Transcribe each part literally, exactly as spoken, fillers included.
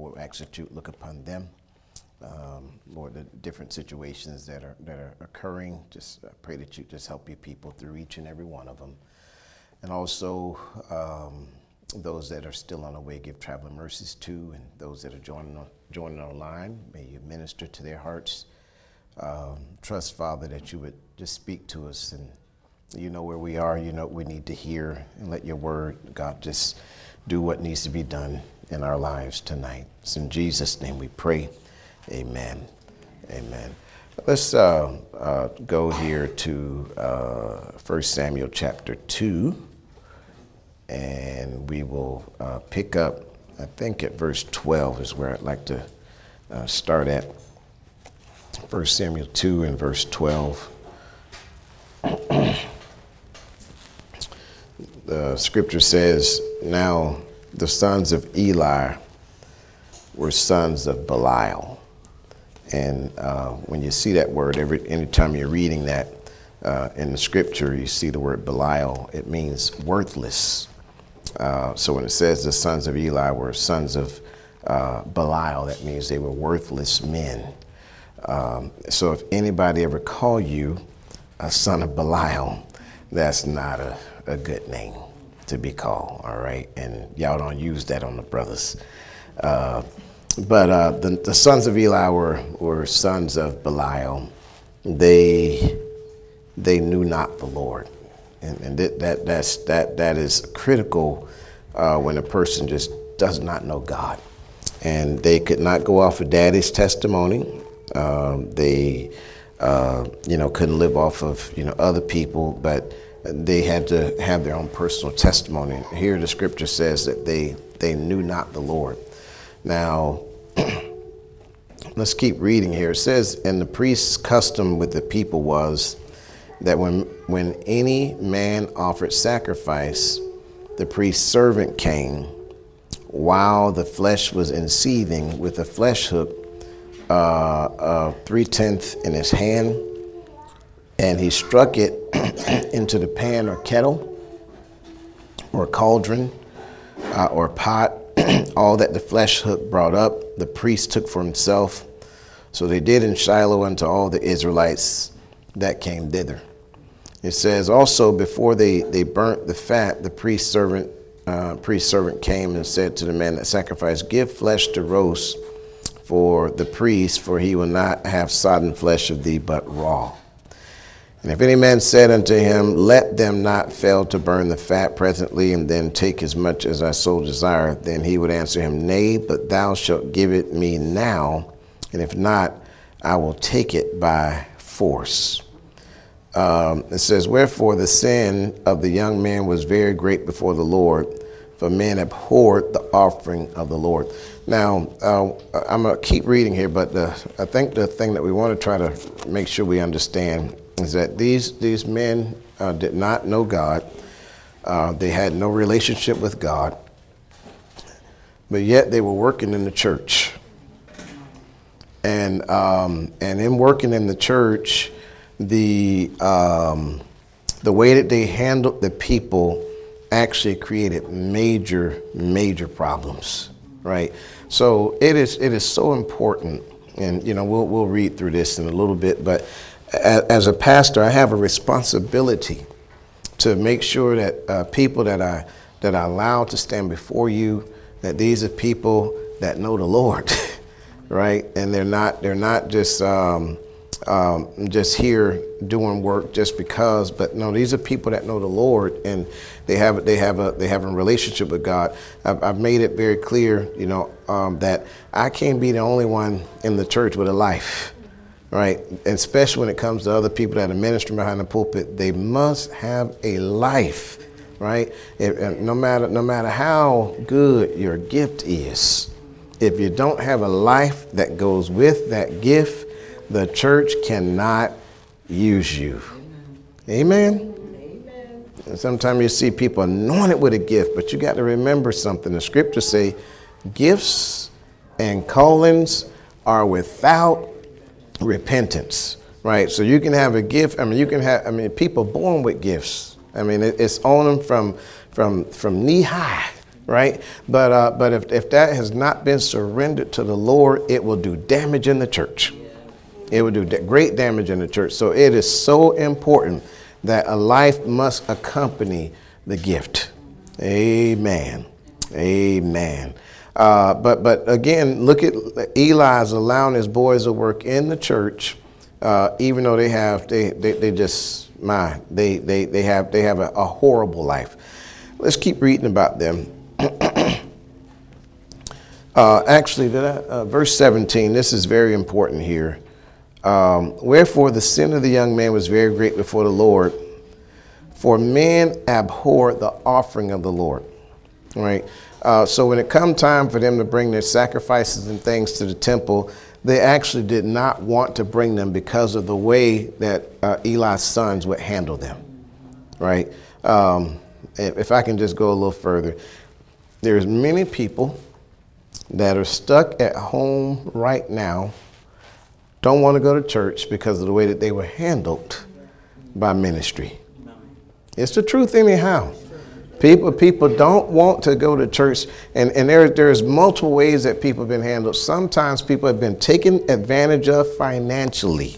Lord, we ask that you look upon them. Um, Lord, the different situations that are that are occurring, just uh, pray that you just help your people through each and every one of them. And also um, those that are still on the way, give traveling mercies to, and those that are joining on, joining online, may you minister to their hearts. Um, trust, Father, that you would just speak to us, and you know where we are, you know what we need to hear, and let your word, God, just do what needs to be done in our lives tonight. It's in Jesus' name we pray. Amen. Amen. Let's uh, uh, go here to uh, First Samuel chapter two, and we will uh, pick up, I think at verse twelve is where I'd like to uh, start at. First Samuel two and verse twelve. The scripture says, now the sons of Eli were sons of Belial. And uh, when you see that word, every anytime you're reading that uh, in the scripture, you see the word Belial, it means worthless. Uh, so when it says the sons of Eli were sons of uh, Belial, that means they were worthless men. Um, so if anybody ever call you a son of Belial, that's not a, a good name to be called, all right? And y'all don't use that on the brothers. Uh, But uh, the, the sons of Eli were, were sons of Belial. They they knew not the Lord, and, and that that that's that that is critical uh, when a person just does not know God, and they could not go off of Daddy's testimony. Um, they uh, you know couldn't live off of you know other people, but they had to have their own personal testimony. Here the scripture says that they they knew not the Lord. Now, let's keep reading here. It says, and the priest's custom with the people was that when when any man offered sacrifice, the priest's servant came while the flesh was in seething with a flesh hook, uh, uh, three-tenths in his hand, and he struck it into the pan or kettle or cauldron uh, or pot. All that the flesh hook brought up, the priest took for himself. So they did in Shiloh unto all the Israelites that came thither. It says also before they, they burnt the fat, the priest servant uh, priest servant came and said to the man that sacrificed, give flesh to roast for the priest, for he will not have sodden flesh of thee, but raw. And if any man said unto him, let them not fail to burn the fat presently, and then take as much as I so desire, then he would answer him, nay, but thou shalt give it me now, and if not, I will take it by force. Um, it says, wherefore the sin of the young man was very great before the Lord, for men abhorred the offering of the Lord. Now, uh, I'm going to keep reading here, but the, I think the thing that we want to try to make sure we understand is that these these men uh, did not know God. Uh, they had no relationship with God, but yet they were working in the church. And um, and in working in the church, the um, the way that they handled the people actually created major major problems, right? So it is it is so important, and you know we'll we'll read through this in a little bit, but as a pastor, I have a responsibility to make sure that uh, people that I that I allow to stand before you, that these are people that know the Lord, right? And they're not they're not just um, um, just here doing work just because, but no, these are people that know the Lord, and they have they have a they have a relationship with God. I've, I've made it very clear, you know, um, that I can't be the only one in the church with a life. Right, and especially when it comes to other people that are ministering behind the pulpit, they must have a life, right? If, no matter no matter how good your gift is, if you don't have a life that goes with that gift, the church cannot use you. Amen. Amen. And sometimes you see people anointed with a gift, but you got to remember something. The scriptures say, gifts and callings are without repentance, right? So you can have a gift. I mean, you can have, I mean, people born with gifts. I mean, it, it's on them from, from, from knee high, right? But uh, but if, if that has not been surrendered to the Lord, it will do damage in the church. It will do da- great damage in the church. So it is so important that a life must accompany the gift. Amen. Amen. Uh, but but again, look at Eli's allowing his boys to work in the church, uh, even though they have they they, they just my they they they have they have a, a horrible life. Let's keep reading about them. uh, actually, did I, uh, verse seventeen. This is very important here. Um, Wherefore the sin of the young man was very great before the Lord, for men abhor the offering of the Lord. All right. Uh, so when it come time for them to bring their sacrifices and things to the temple, they actually did not want to bring them because of the way that uh, Eli's sons would handle them. Right. Um, if I can just go a little further, there's many people that are stuck at home right now, don't want to go to church because of the way that they were handled by ministry. It's the truth anyhow. People people don't want to go to church, and, and there there's multiple ways that people have been handled. Sometimes people have been taken advantage of financially.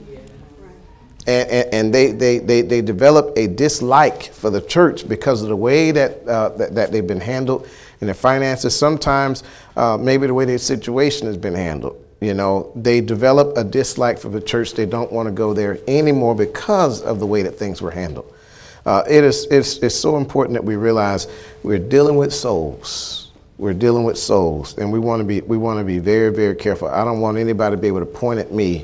And, and, and they, they, they, they develop a dislike for the church because of the way that, uh, that, that they've been handled in their finances. Sometimes uh, maybe the way their situation has been handled. You know, they develop a dislike for the church. They don't want to go there anymore because of the way that things were handled. Uh, it is it's, it's so important that we realize we're dealing with souls. We're dealing with souls, and we want to be we want to be very, very careful. I don't want anybody to be able to point at me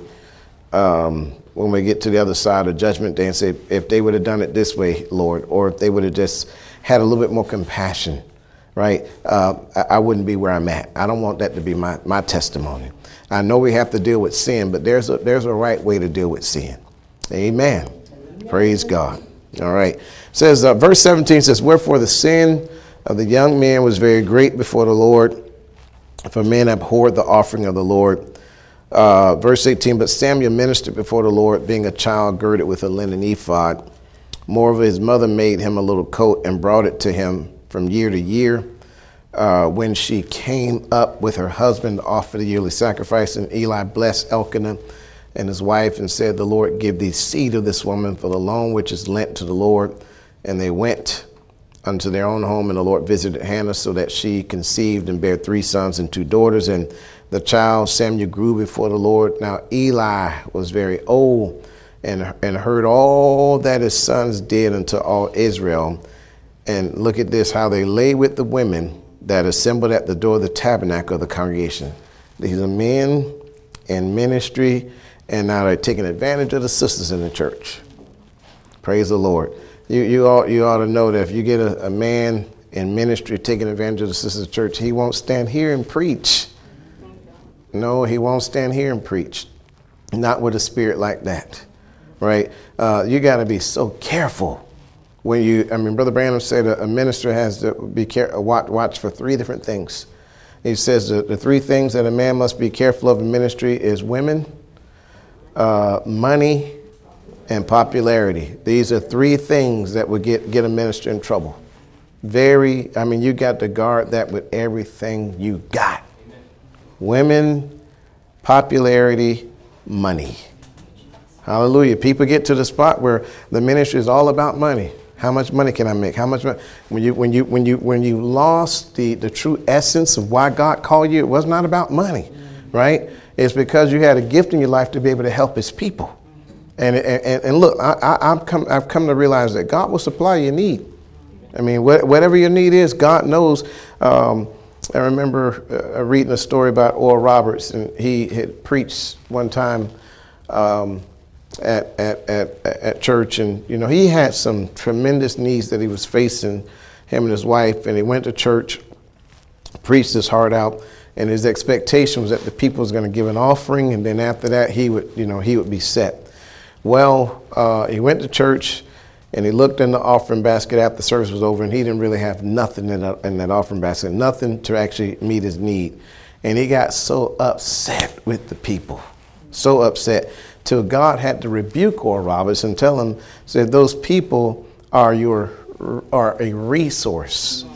um, when we get to the other side of Judgment Day and say, if they would have done it this way, Lord, or if they would have just had a little bit more compassion, right? Uh, I, I wouldn't be where I'm at. I don't want that to be my, my testimony. I know we have to deal with sin, but there's a, there's a right way to deal with sin. Amen. Amen. Praise God. All right. It says, uh, verse seventeen says, wherefore the sin of the young man was very great before the Lord, for men abhorred the offering of the Lord. Uh, verse eighteen, but Samuel ministered before the Lord, being a child girded with a linen ephod. Moreover, his mother made him a little coat and brought it to him from year to year. Uh, when she came up with her husband to offer the yearly sacrifice, and Eli blessed Elkanah and his wife and said, the Lord give thee seed of this woman for the loan which is lent to the Lord. And they went unto their own home, and the Lord visited Hannah, so that she conceived and bare three sons and two daughters. And the child Samuel grew before the Lord. Now Eli was very old, and, and heard all that his sons did unto all Israel. And look at this, how they lay with the women that assembled at the door of the tabernacle of the congregation. These are men in ministry, and now they're taking advantage of the sisters in the church. Praise the Lord. You you ought, you ought to know that if you get a, a man in ministry taking advantage of the sisters of the church, he won't stand here and preach. No, he won't stand here and preach. Not with a spirit like that, right? Uh, you got to be so careful. When you, I mean, Brother Branham said a, a minister has to be care, watch, watch for three different things. He says the, the three things that a man must be careful of in ministry is women, uh, money, and popularity. These are three things that would get, get a minister in trouble. Very, I mean, you got to guard that with everything you got. Amen. Women, popularity, money. Hallelujah. People get to the spot where the ministry is all about money. How much money can I make? How much money? When you when you when you when you lost the, the true essence of why God called you, it was not about money, right? It's because you had a gift in your life to be able to help His people. And and, and look, I, I, I've come I've come to realize that God will supply your need. I mean, wh- whatever your need is, God knows. Um, I remember uh, reading a story about Oral Roberts, and he had preached one time. Um, At, at at at church, and you know, he had some tremendous needs that he was facing, him and his wife, and he went to church, preached his heart out, and his expectation was that the people was going to give an offering, and then after that he would, you know, he would be set. Well, uh, he went to church, and he looked in the offering basket after the service was over, and he didn't really have nothing in that, in that offering basket, nothing to actually meet his need, and he got so upset with the people, so upset. Till God had to rebuke Oral Roberts and tell him, said, those people are your are a resource.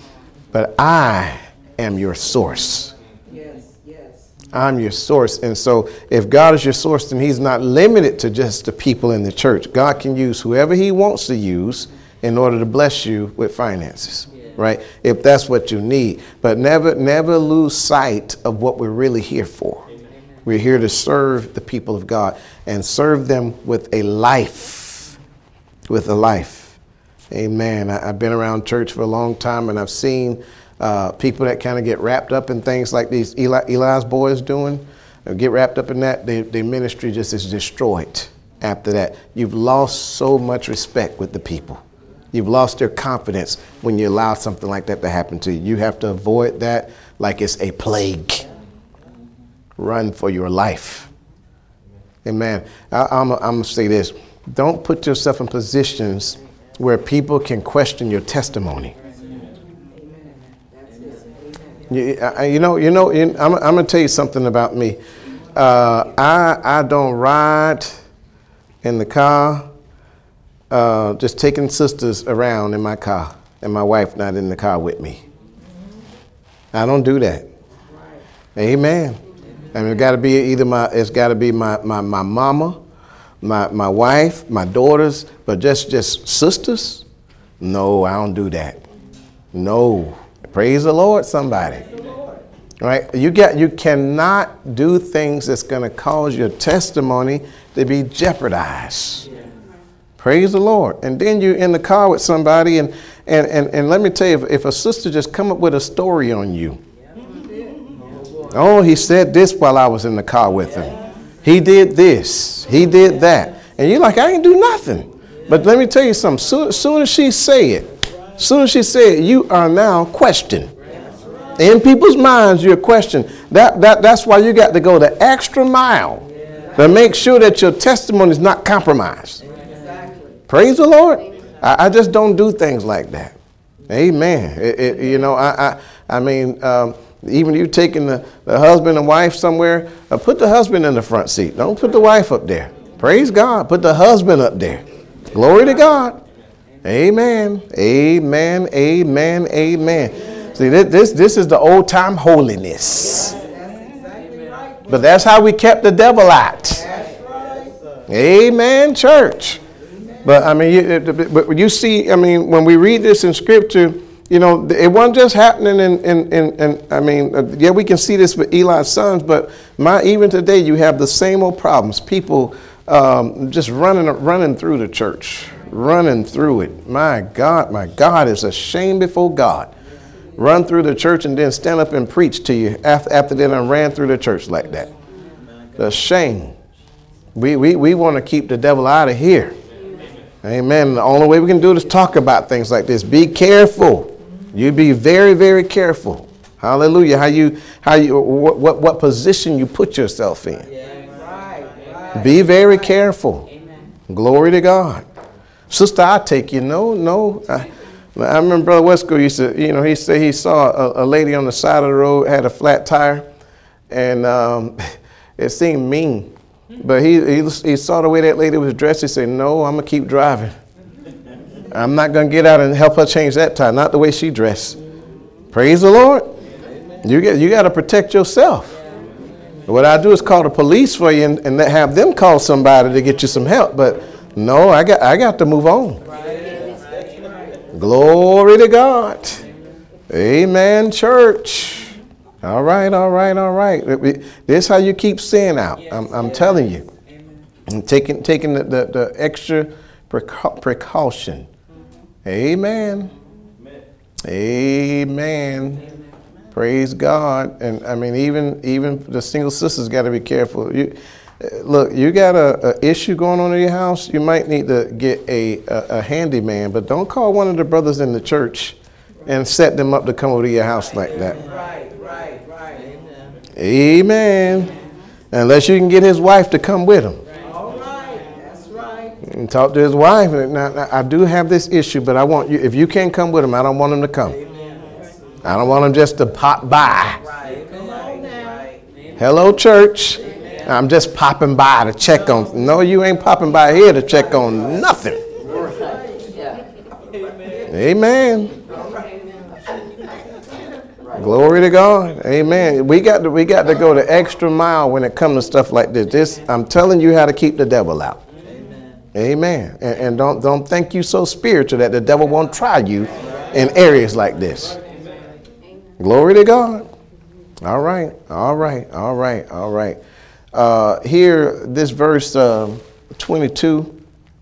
but I am your source. Yes, yes. I'm your source. And so if God is your source, then he's not limited to just the people in the church. God can use whoever he wants to use in order to bless you with finances, yeah. right? If that's what you need. But never, never lose sight of what we're really here for. Amen. We're here to serve the people of God and serve them with a life, with a life. Amen. I, I've been around church for a long time, and I've seen uh, people that kind of get wrapped up in things like these Eli, Eli's boys doing, uh, get wrapped up in that. They, their ministry just is destroyed after that. You've lost so much respect with the people. You've lost their confidence when you allow something like that to happen to you. You have to avoid that like it's a plague. Run for your life. Amen. I, I'm, I'm going to say this. Don't put yourself in positions where people can question your testimony. You, I, you know, you know. I'm, I'm going to tell you something about me. Uh, I I don't ride in the car, uh, just taking sisters around in my car, and my wife not in the car with me. I don't do that. Amen. And it's got to be either my. It's got to be my my my mama, my my wife, my daughters, but just just sisters. No, I don't do that. No. Praise the Lord, somebody. Right? You got you cannot do things that's going to cause your testimony to be jeopardized. Praise the Lord. And then you're in the car with somebody, and and and, and let me tell you, if, if a sister just come up with a story on you. Oh, he said this while I was in the car with him. He did this. He did that. And you're like, I ain't do nothing. But let me tell you something. Soon, soon as she say it, soon as she said, you are now questioned. In people's minds, you're questioned. That, that, that's why you got to go the extra mile to make sure that your testimony is not compromised. Praise the Lord. I, I just don't do things like that. Amen. It, it, you know, I, I, I mean, um, even you taking the, the husband and wife somewhere, uh, put the husband in the front seat. Don't put the wife up there. Praise God. Put the husband up there. Glory to God. Amen. Amen. Amen. Amen. See, this this is the old time holiness. But that's how we kept the devil out. Amen, church. But I mean, you, but you see, I mean, when we read this in Scripture, you know, it wasn't just happening in, in, in, in I mean, uh, yeah, we can see this with Eli's sons, but my even today you have the same old problems. People um, just running running through the church. Running through it. My God, my God, it's a shame before God. Run through the church and then stand up and preach to you after, after they done ran through the church like that. The shame. We, we, we want to keep the devil out of here. Amen. The only way we can do it is talk about things like this. Be careful. You be very, very careful. Hallelujah. How you, how you, what, what, what position you put yourself in. Be very careful. Glory to God. Sister, I take you. No, no. I, I remember Brother Wesco used to, you know, he said he saw a, a lady on the side of the road, had a flat tire, and um, it seemed mean. But he, he he saw the way that lady was dressed. He said, no, I'm going to keep driving. I'm not going to get out and help her change that tire, not the way she dressed. Praise the Lord. You get, you got to protect yourself. What I do is call the police for you and, and have them call somebody to get you some help. But no, I got I got to move on. Glory to God. Amen, church. All right, all right, all right. This is how you keep sin out. I'm, I'm telling you. I'm taking taking the, the, the extra precau- precaution. Amen. Amen. Praise God. And I mean, even even the single sisters got to be careful. You. Look, you got a, a issue going on in your house, you might need to get a, a, a handyman, but don't call one of the brothers in the church and set them up to come over to your house like that. Right, right, right. Amen. Amen. Unless you can get his wife to come with him. All right, that's right. And talk to his wife. Now, now, I do have this issue, but I want you, if you can't come with him, I don't want him to come. Amen. I don't want him just to pop by. Right. Hello, church. I'm just popping by to check on. No, you ain't popping by here to check on nothing. Amen. Glory to God. Amen. We got to we got to go the extra mile when it comes to stuff like this. This I'm telling you how to keep the devil out. Amen. Amen. And, and don't don't think you so spiritual that the devil won't try you in areas like this. Glory to God. All right. All right. All right. All right. Uh, here, this verse uh, twenty-two.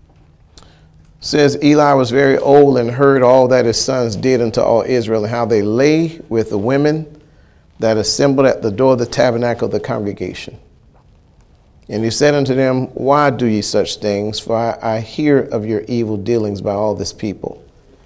Says Eli was very old and heard all that his sons did unto all Israel, and how they lay with the women that assembled at the door of the tabernacle of the congregation. And he said unto them, why do ye such things? For I, I hear of your evil dealings by all this people.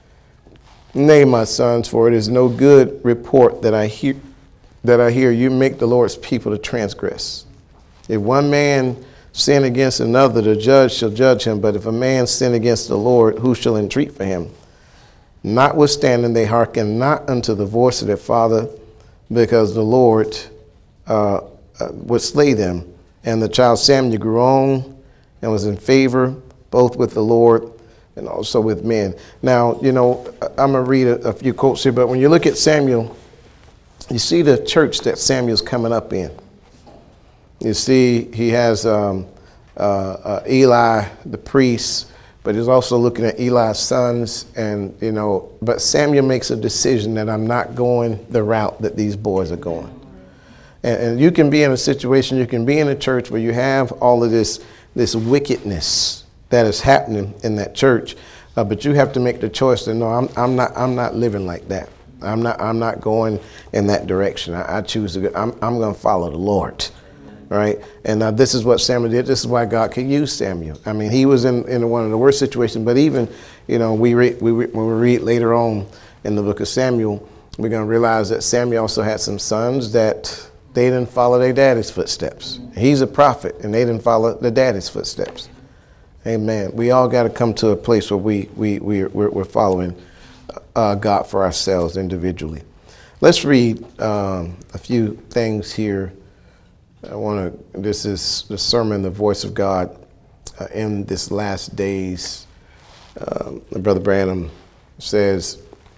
Nay, my sons, for it is no good report that I hear that I hear you make the Lord's people to transgress. If one man sin against another, the judge shall judge him. But if a man sin against the Lord, who shall entreat for him? Notwithstanding, they hearken not unto the voice of their father, because the Lord uh, uh, would slay them. And the child Samuel grew on and was in favor both with the Lord and also with men. Now, you know, I'm going to read a, a few quotes here, but when you look at Samuel, you see the church that Samuel's coming up in. You see, he has um, uh, uh, Eli, the priest, but he's also looking at Eli's sons. And, you know, but Samuel makes a decision that I'm not going the route that these boys are going. And, and you can be in a situation, you can be in a church where you have all of this, this wickedness that is happening in that church. Uh, but you have to make the choice that, no, I'm, I'm not, I'm not living like that. I'm not, I'm not going in that direction. I, I choose to go, I'm, I'm going to follow the Lord. Right. And uh, this is what Samuel did. This is why God could use Samuel. I mean, he was in, in one of the worst situations. But even, you know, we read, we re- when we read later on in the book of Samuel, we're going to realize that Samuel also had some sons that they didn't follow their daddy's footsteps. He's a prophet, and they didn't follow the daddy's footsteps. Amen. We all got to come to a place where we, we, we, we're, we're following uh, God for ourselves individually. Let's read um, a few things here. I want to, this is the sermon, The Voice of God, uh, in this last days. Um, Brother Branham says,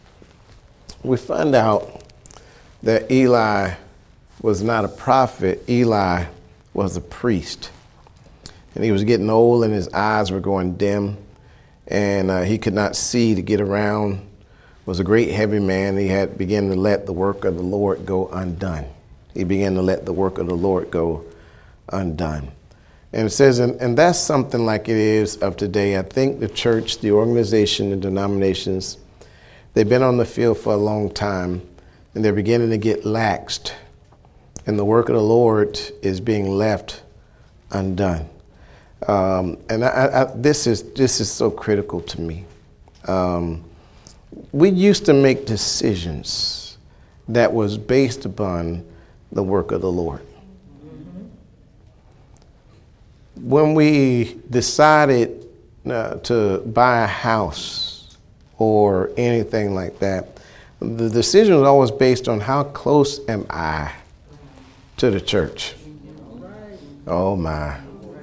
we find out that Eli was not a prophet. Eli was a priest. And he was getting old and his eyes were going dim. And uh, he could not see to get around. Was a great heavy man. He had begun to let the work of the Lord go undone. He began to let the work of the Lord go undone. And it says, and, and that's something like it is of today. I think the church, the organization, the denominations, they've been on the field for a long time, and they're beginning to get laxed. And the work of the Lord is being left undone. Um, and I, I, this is this is so critical to me. Um, we used to make decisions that was based upon the work of the Lord. When we decided uh, to buy a house or anything like that, the decision was always based on how close am I to the church. Oh my.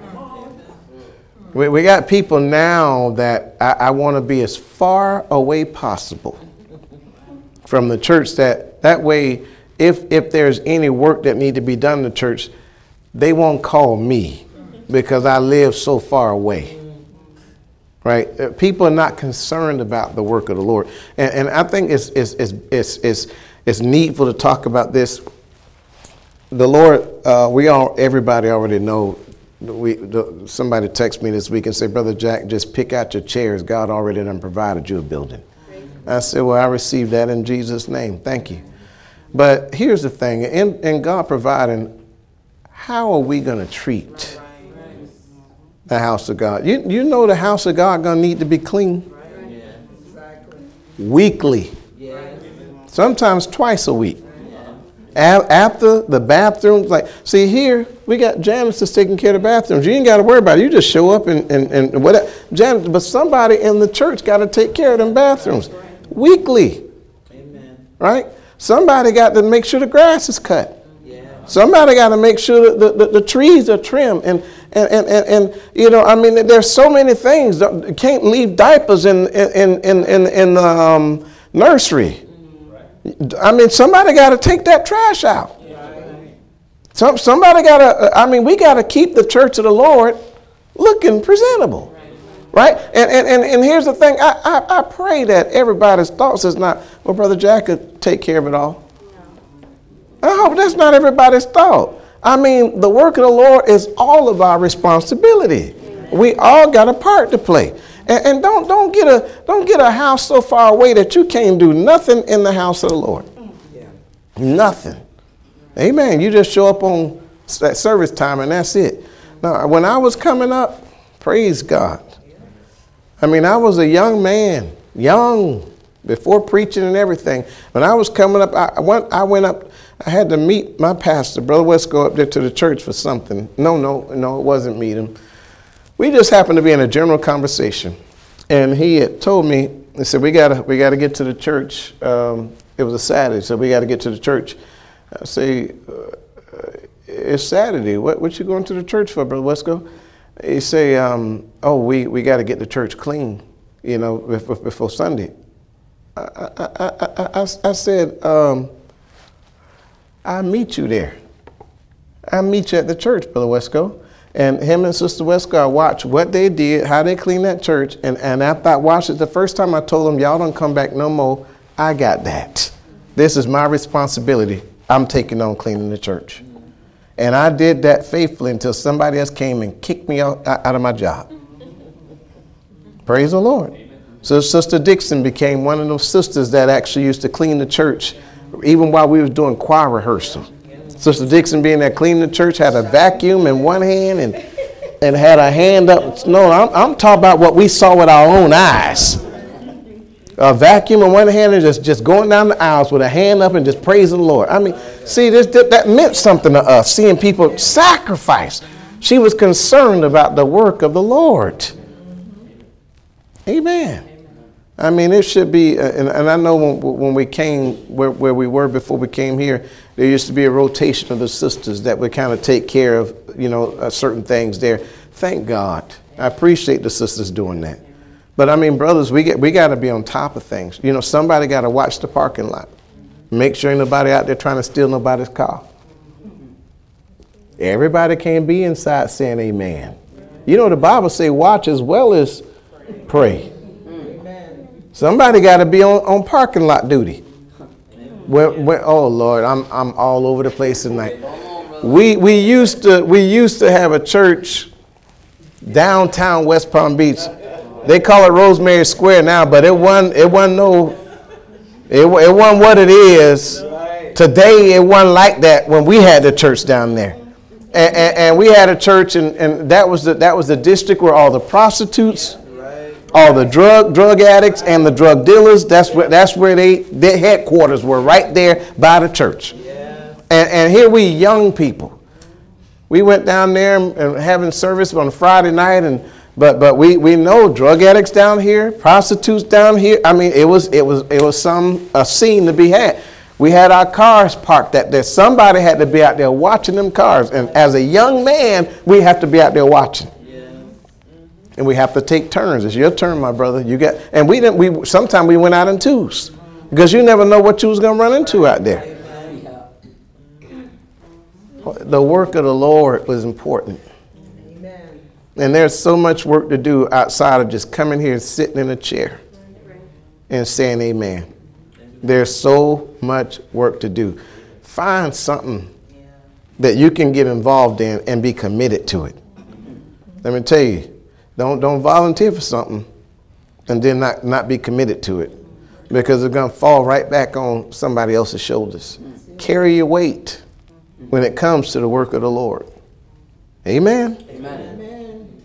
We, we got people now that I, I want to be as far away possible from the church, that that way If if there's any work that need to be done in the church, they won't call me because I live so far away, right? People are not concerned about the work of the Lord. And, and I think it's, it's, it's, it's, it's, it's needful to talk about this. The Lord, uh, we all, everybody already know, we, the, somebody texted me this week and said, Brother Jack, just pick out your chairs. God already done provided you a building. I said, well, I received that in Jesus' name. Thank you. But here's the thing, in, in God providing, how are we going to treat the house of God? You, you know the house of God going to need to be clean. Weekly. Sometimes twice a week. A- after the bathrooms, like, see here, we got janitors taking care of the bathrooms. You ain't got to worry about it. You just show up and, and, and whatever. Janitors, but somebody in the church got to take care of them bathrooms. Weekly. Amen. Right? Somebody got to make sure the grass is cut. Yeah. Somebody got to make sure that the, the, the trees are trimmed. And, and, and, and, and, you know, I mean, there's so many things. You can't leave diapers in, in, in, in, in the um, nursery. I mean, somebody got to take that trash out. Some, somebody got to, I mean, we got to keep the church of the Lord looking presentable. Right? And and, and, and here's the thing. I, I, I pray that everybody's thoughts is not, well, Brother Jack could take care of it all. I hope that's not everybody's thought. I mean, the work of the Lord is all of our responsibility. We all got a part to play. And, and don't don't get a don't get a house so far away that you can't do nothing in the house of the Lord. Yeah. Nothing. Amen. You just show up on that service time and that's it. Now, when I was coming up, praise God. I mean, I was a young man, young, before preaching and everything. When I was coming up, I went, I went up, I had to meet my pastor, Brother Wesco, up there to the church for something. No, no, no, it wasn't meet him. We just happened to be in a general conversation. And he had told me, he said, we gotta, we gotta get to the church. Um, it was a Saturday, so we gotta get to the church. I say, uh, it's Saturday. What, what you going to the church for, Brother Wesco? He say, um, oh, we, we got to get the church clean, you know, before, before Sunday. I, I, I, I, I said, um, I'll meet you there. I'll meet you at the church, Brother Wesco. And him and Sister Wesco, I watched what they did, how they cleaned that church. And, and after I watched it, the first time I told them, y'all don't come back no more. I got that. This is my responsibility. I'm taking on cleaning the church. And I did that faithfully until somebody else came and kicked me out, out of my job. Praise the Lord. So Sister Dixon became one of those sisters that actually used to clean the church, even while we was doing choir rehearsal. Sister Dixon, being there cleaning the church, had a vacuum in one hand and and had a hand up. No, I'm, I'm talking about what we saw with our own eyes. A vacuum in one hand and just, just going down the aisles with a hand up and just praising the Lord. I mean, see, this that meant something to us, seeing people sacrifice. She was concerned about the work of the Lord. Amen. I mean, it should be, uh, and, and I know when, when we came where, where we were before we came here, there used to be a rotation of the sisters that would kind of take care of, you know, uh, certain things there. Thank God. I appreciate the sisters doing that. But I mean, brothers, we get we got to be on top of things. You know, somebody got to watch the parking lot. Make sure ain't nobody out there trying to steal nobody's car. Everybody can't be inside saying amen. You know, the Bible say watch as well as pray. Somebody got to be on, on parking lot duty. When, when, oh Lord, I'm I'm all over the place tonight. We we used to we used to have a church downtown West Palm Beach. They call it Rosemary Square now, but it wasn't it wasn't no it, it wasn't what it is today. It wasn't like that when we had the church down there. And, and, and we had a church, and, and that was the that was the district where all the prostitutes, all the drug drug addicts, and the drug dealers. That's where that's where they their headquarters were, right there by the church. Yeah. And and here we young people, we went down there and, and having service on a Friday night, and but but we we know drug addicts down here, prostitutes down here. I mean, it was it was it was some a scene to be had. We had our cars parked out there. Somebody had to be out there watching them cars. And as a young man, we have to be out there watching. Yeah. Mm-hmm. And we have to take turns. It's your turn, my brother. You got, and we didn't. We sometimes we went out in twos because you never know what you was gonna run into out there. Amen. The work of the Lord was important. Amen. And there's so much work to do outside of just coming here and sitting in a chair and saying amen. There's so much work to do. Find something that you can get involved in and be committed to it. Let me tell you, don't don't volunteer for something and then not, not be committed to it, because it's going to fall right back on somebody else's shoulders. Carry your weight when it comes to the work of the Lord. Amen? Amen.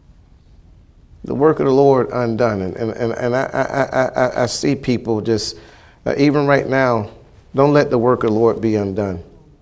The work of the Lord undone. And, and, and, and I, I, I, I see people just... Uh, even right now, don't let the work of the Lord be undone.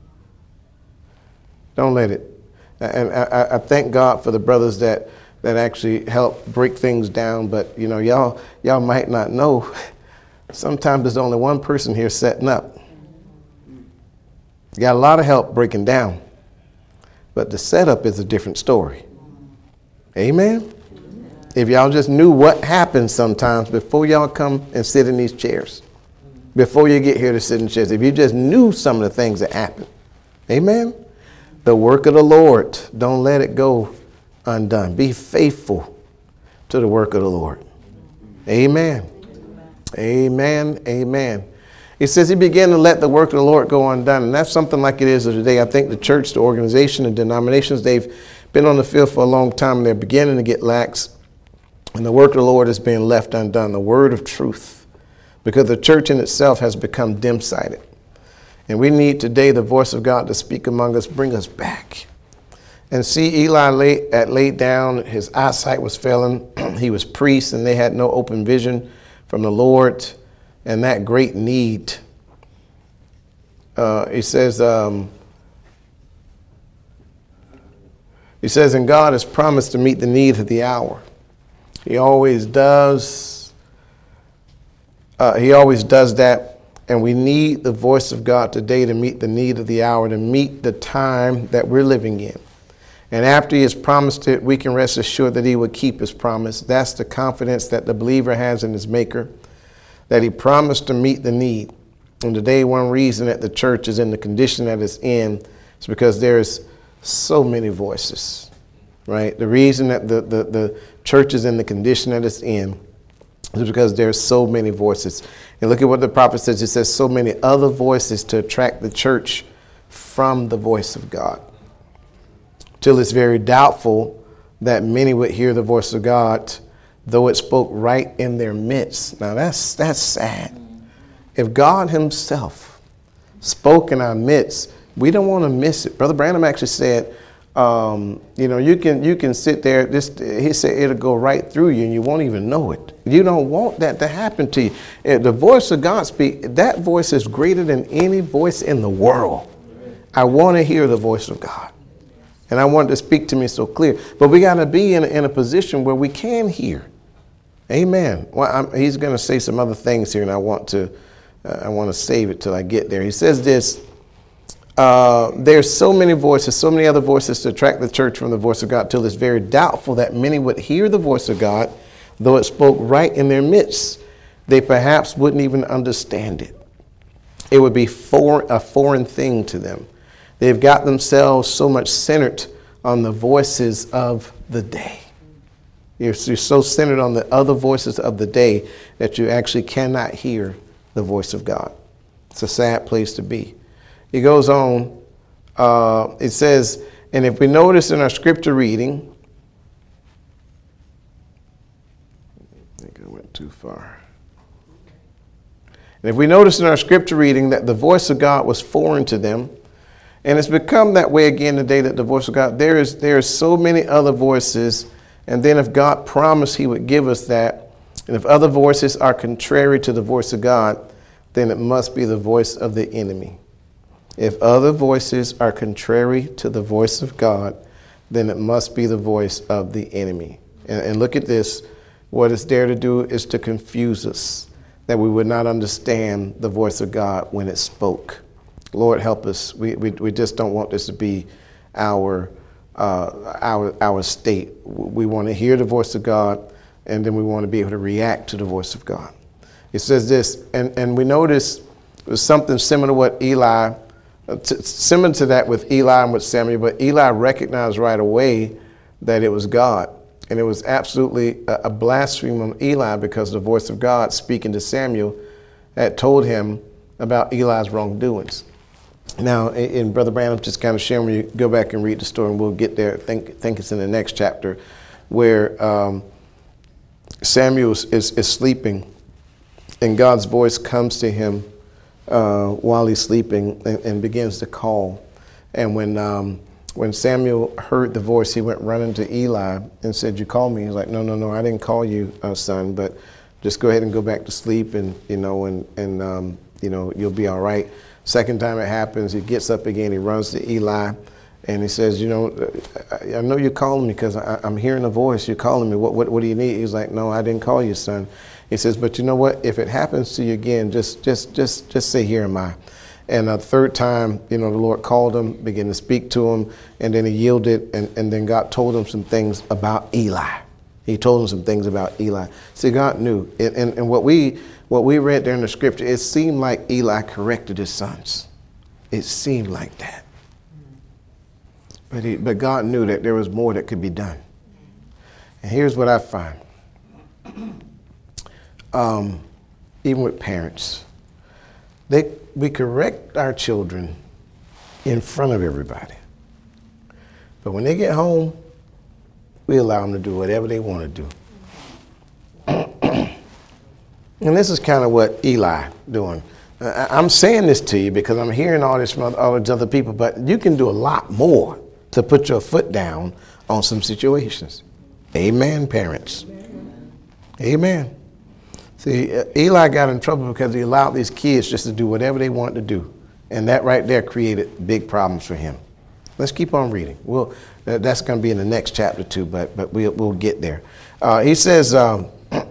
Don't let it. And I, I thank God for the brothers that, that actually help break things down. But, you know, y'all y'all might not know. Sometimes there's only one person here setting up. You got a lot of help breaking down. But the setup is a different story. Amen? If y'all just knew what happens sometimes before y'all come and sit in these chairs. before you get here to sit in chairs. If you just knew some of the things that happened. Amen. The work of the Lord, don't let it go undone. Be faithful to the work of the Lord. Amen. Amen. Amen. It says he began to let the work of the Lord go undone. And that's something like it is today. I think the church, the organization, and denominations, they've been on the field for a long time, and they're beginning to get lax. And the work of the Lord is being left undone, the word of truth, because the church in itself has become dim-sighted. And we need today the voice of God to speak among us, bring us back. And see, Eli lay, at laid down, his eyesight was failing. He was priest, and they had no open vision from the Lord, and that great need. Uh, he says, um, he says, and God has promised to meet the need of the hour. He always does. Uh, he always does that. And we need the voice of God today to meet the need of the hour, to meet the time that we're living in. And after he has promised it, we can rest assured that he will keep his promise. That's the confidence that the believer has in his maker, that he promised to meet the need. And today, one reason that the church is in the condition that it's in is because there's so many voices, right? The reason that the, the, the church is in the condition that it's in is because there's so many voices. And look at what the prophet says. It says so many other voices to attract the church from the voice of God, till it's very doubtful that many would hear the voice of God, though it spoke right in their midst. Now that's that's sad. If God himself spoke in our midst, we don't want to miss it. Brother Branham actually said, um, you know, you can you can sit there. This, he said it'll go right through you and you won't even know it. You don't want that to happen to you. If the voice of God speak, that voice is greater than any voice in the world. I want to hear the voice of God. And I want it to speak to me so clear. But we got to be in, in a position where we can hear. Amen. Well, I'm, he's going to say some other things here, and I want to uh, I want to save it till I get there. He says this, uh, there's so many voices, so many other voices to attract the church from the voice of God, till it's very doubtful that many would hear the voice of God, though it spoke right in their midst. They perhaps wouldn't even understand it. It would be for, a foreign thing to them. They've got themselves so much centered on the voices of the day. You're, you're so centered on the other voices of the day that you actually cannot hear the voice of God. It's a sad place to be. He goes on, uh, it says, and if we notice in our scripture reading, I think I went too far. And if we notice in our scripture reading that the voice of God was foreign to them, and it's become that way again today, that the voice of God, there is there are so many other voices. And then if God promised he would give us that, and if other voices are contrary to the voice of God, then it must be the voice of the enemy. If other voices are contrary to the voice of God, then it must be the voice of the enemy. And, and look at this. What it's there to do is to confuse us, that we would not understand the voice of God when it spoke. Lord, help us. We, we, we just don't want this to be our, uh, our, our state. We want to hear the voice of God, and then we want to be able to react to the voice of God. It says this, and, and we notice it was something similar to what Eli, uh, t- similar to that with Eli and with Samuel, but Eli recognized right away that it was God. And it was absolutely a, a blasphemy of Eli, because the voice of God speaking to Samuel had told him about Eli's wrongdoings. Now, in Brother Branham just kind of sharing with you, go back and read the story, and we'll get there. I think, think it's in the next chapter, where um, Samuel is, is, is sleeping, and God's voice comes to him uh, while he's sleeping and, and begins to call. And when um, when Samuel heard the voice, he went running to Eli and said, "You called me?" He's like, "No, no, no, I didn't call you, uh, son, but just go ahead and go back to sleep, and you know, and and um, you know, you'll be all right." Second time it happens, he gets up again, he runs to Eli, and he says, "You know, I, I know you're calling me because I, I'm hearing a voice. You're calling me. What, what, what do you need?" He's like, "No, I didn't call you, son." He says, "But you know what? If it happens to you again, just, just, just, just say, 'Here am I.'" And a third time, you know, the Lord called him, began to speak to him, and then he yielded, and, and then God told him some things about Eli. He told him some things about Eli. See, God knew. And, and, and what we what we read there in the scripture, it seemed like Eli corrected his sons. It seemed like that. But, he, but God knew that there was more that could be done. And here's what I find. Um, even with parents, they we correct our children in front of everybody. But when they get home, we allow them to do whatever they want to do. And this is kind of what Eli doing. Uh, I'm saying this to you because I'm hearing all this from all these other people, but you can do a lot more to put your foot down on some situations. Amen, parents. Amen. See, uh, Eli got in trouble because he allowed these kids just to do whatever they wanted to do. And that right there created big problems for him. Let's keep on reading. We'll, uh, that's going to be in the next chapter too, but but we'll, we'll get there. Uh, he says, um,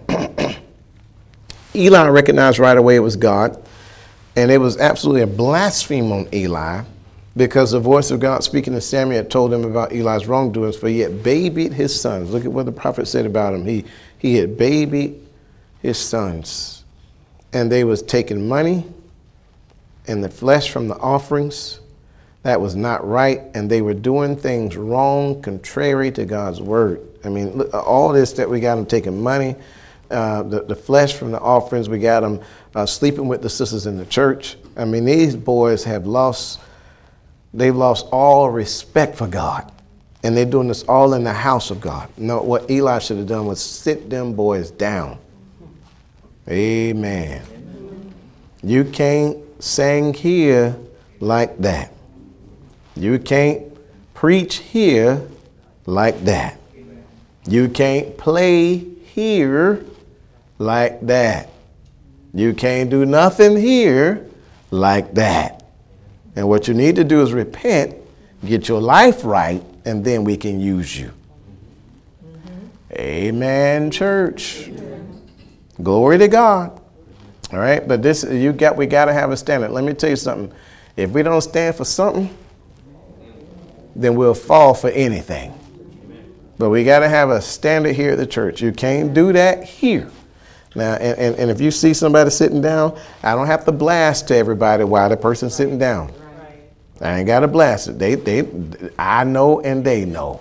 Eli recognized right away it was God, and it was absolutely a blasphemy on Eli because the voice of God speaking to Samuel had told him about Eli's wrongdoings, for he had babied his sons. Look at what the prophet said about him. He, he had babied his sons, and they was taking money and the flesh from the offerings. That was not right, and they were doing things wrong, contrary to God's word. I mean, look, all this that we got them taking money, uh, the, the flesh from the offerings, we got them uh, sleeping with the sisters in the church. I mean, these boys have lost, they've lost all respect for God, and they're doing this all in the house of God. No, what Eli should have done was sit them boys down. Amen. You can't sing here like that. You can't preach here like that. You can't play here like that. You can't do nothing here like that. And what you need to do is repent, get your life right, and then we can use you. Mm-hmm. Amen, church. Amen. Glory to God. All right, but this you got we got to have a standard. Let me tell you something. If we don't stand for something, then we'll fall for anything. But we got to have a standard here at the church. You can't do that here. Now, and, and, and if you see somebody sitting down, I don't have to blast to everybody while the person's sitting down. I ain't got to blast it. They, they, I know and they know.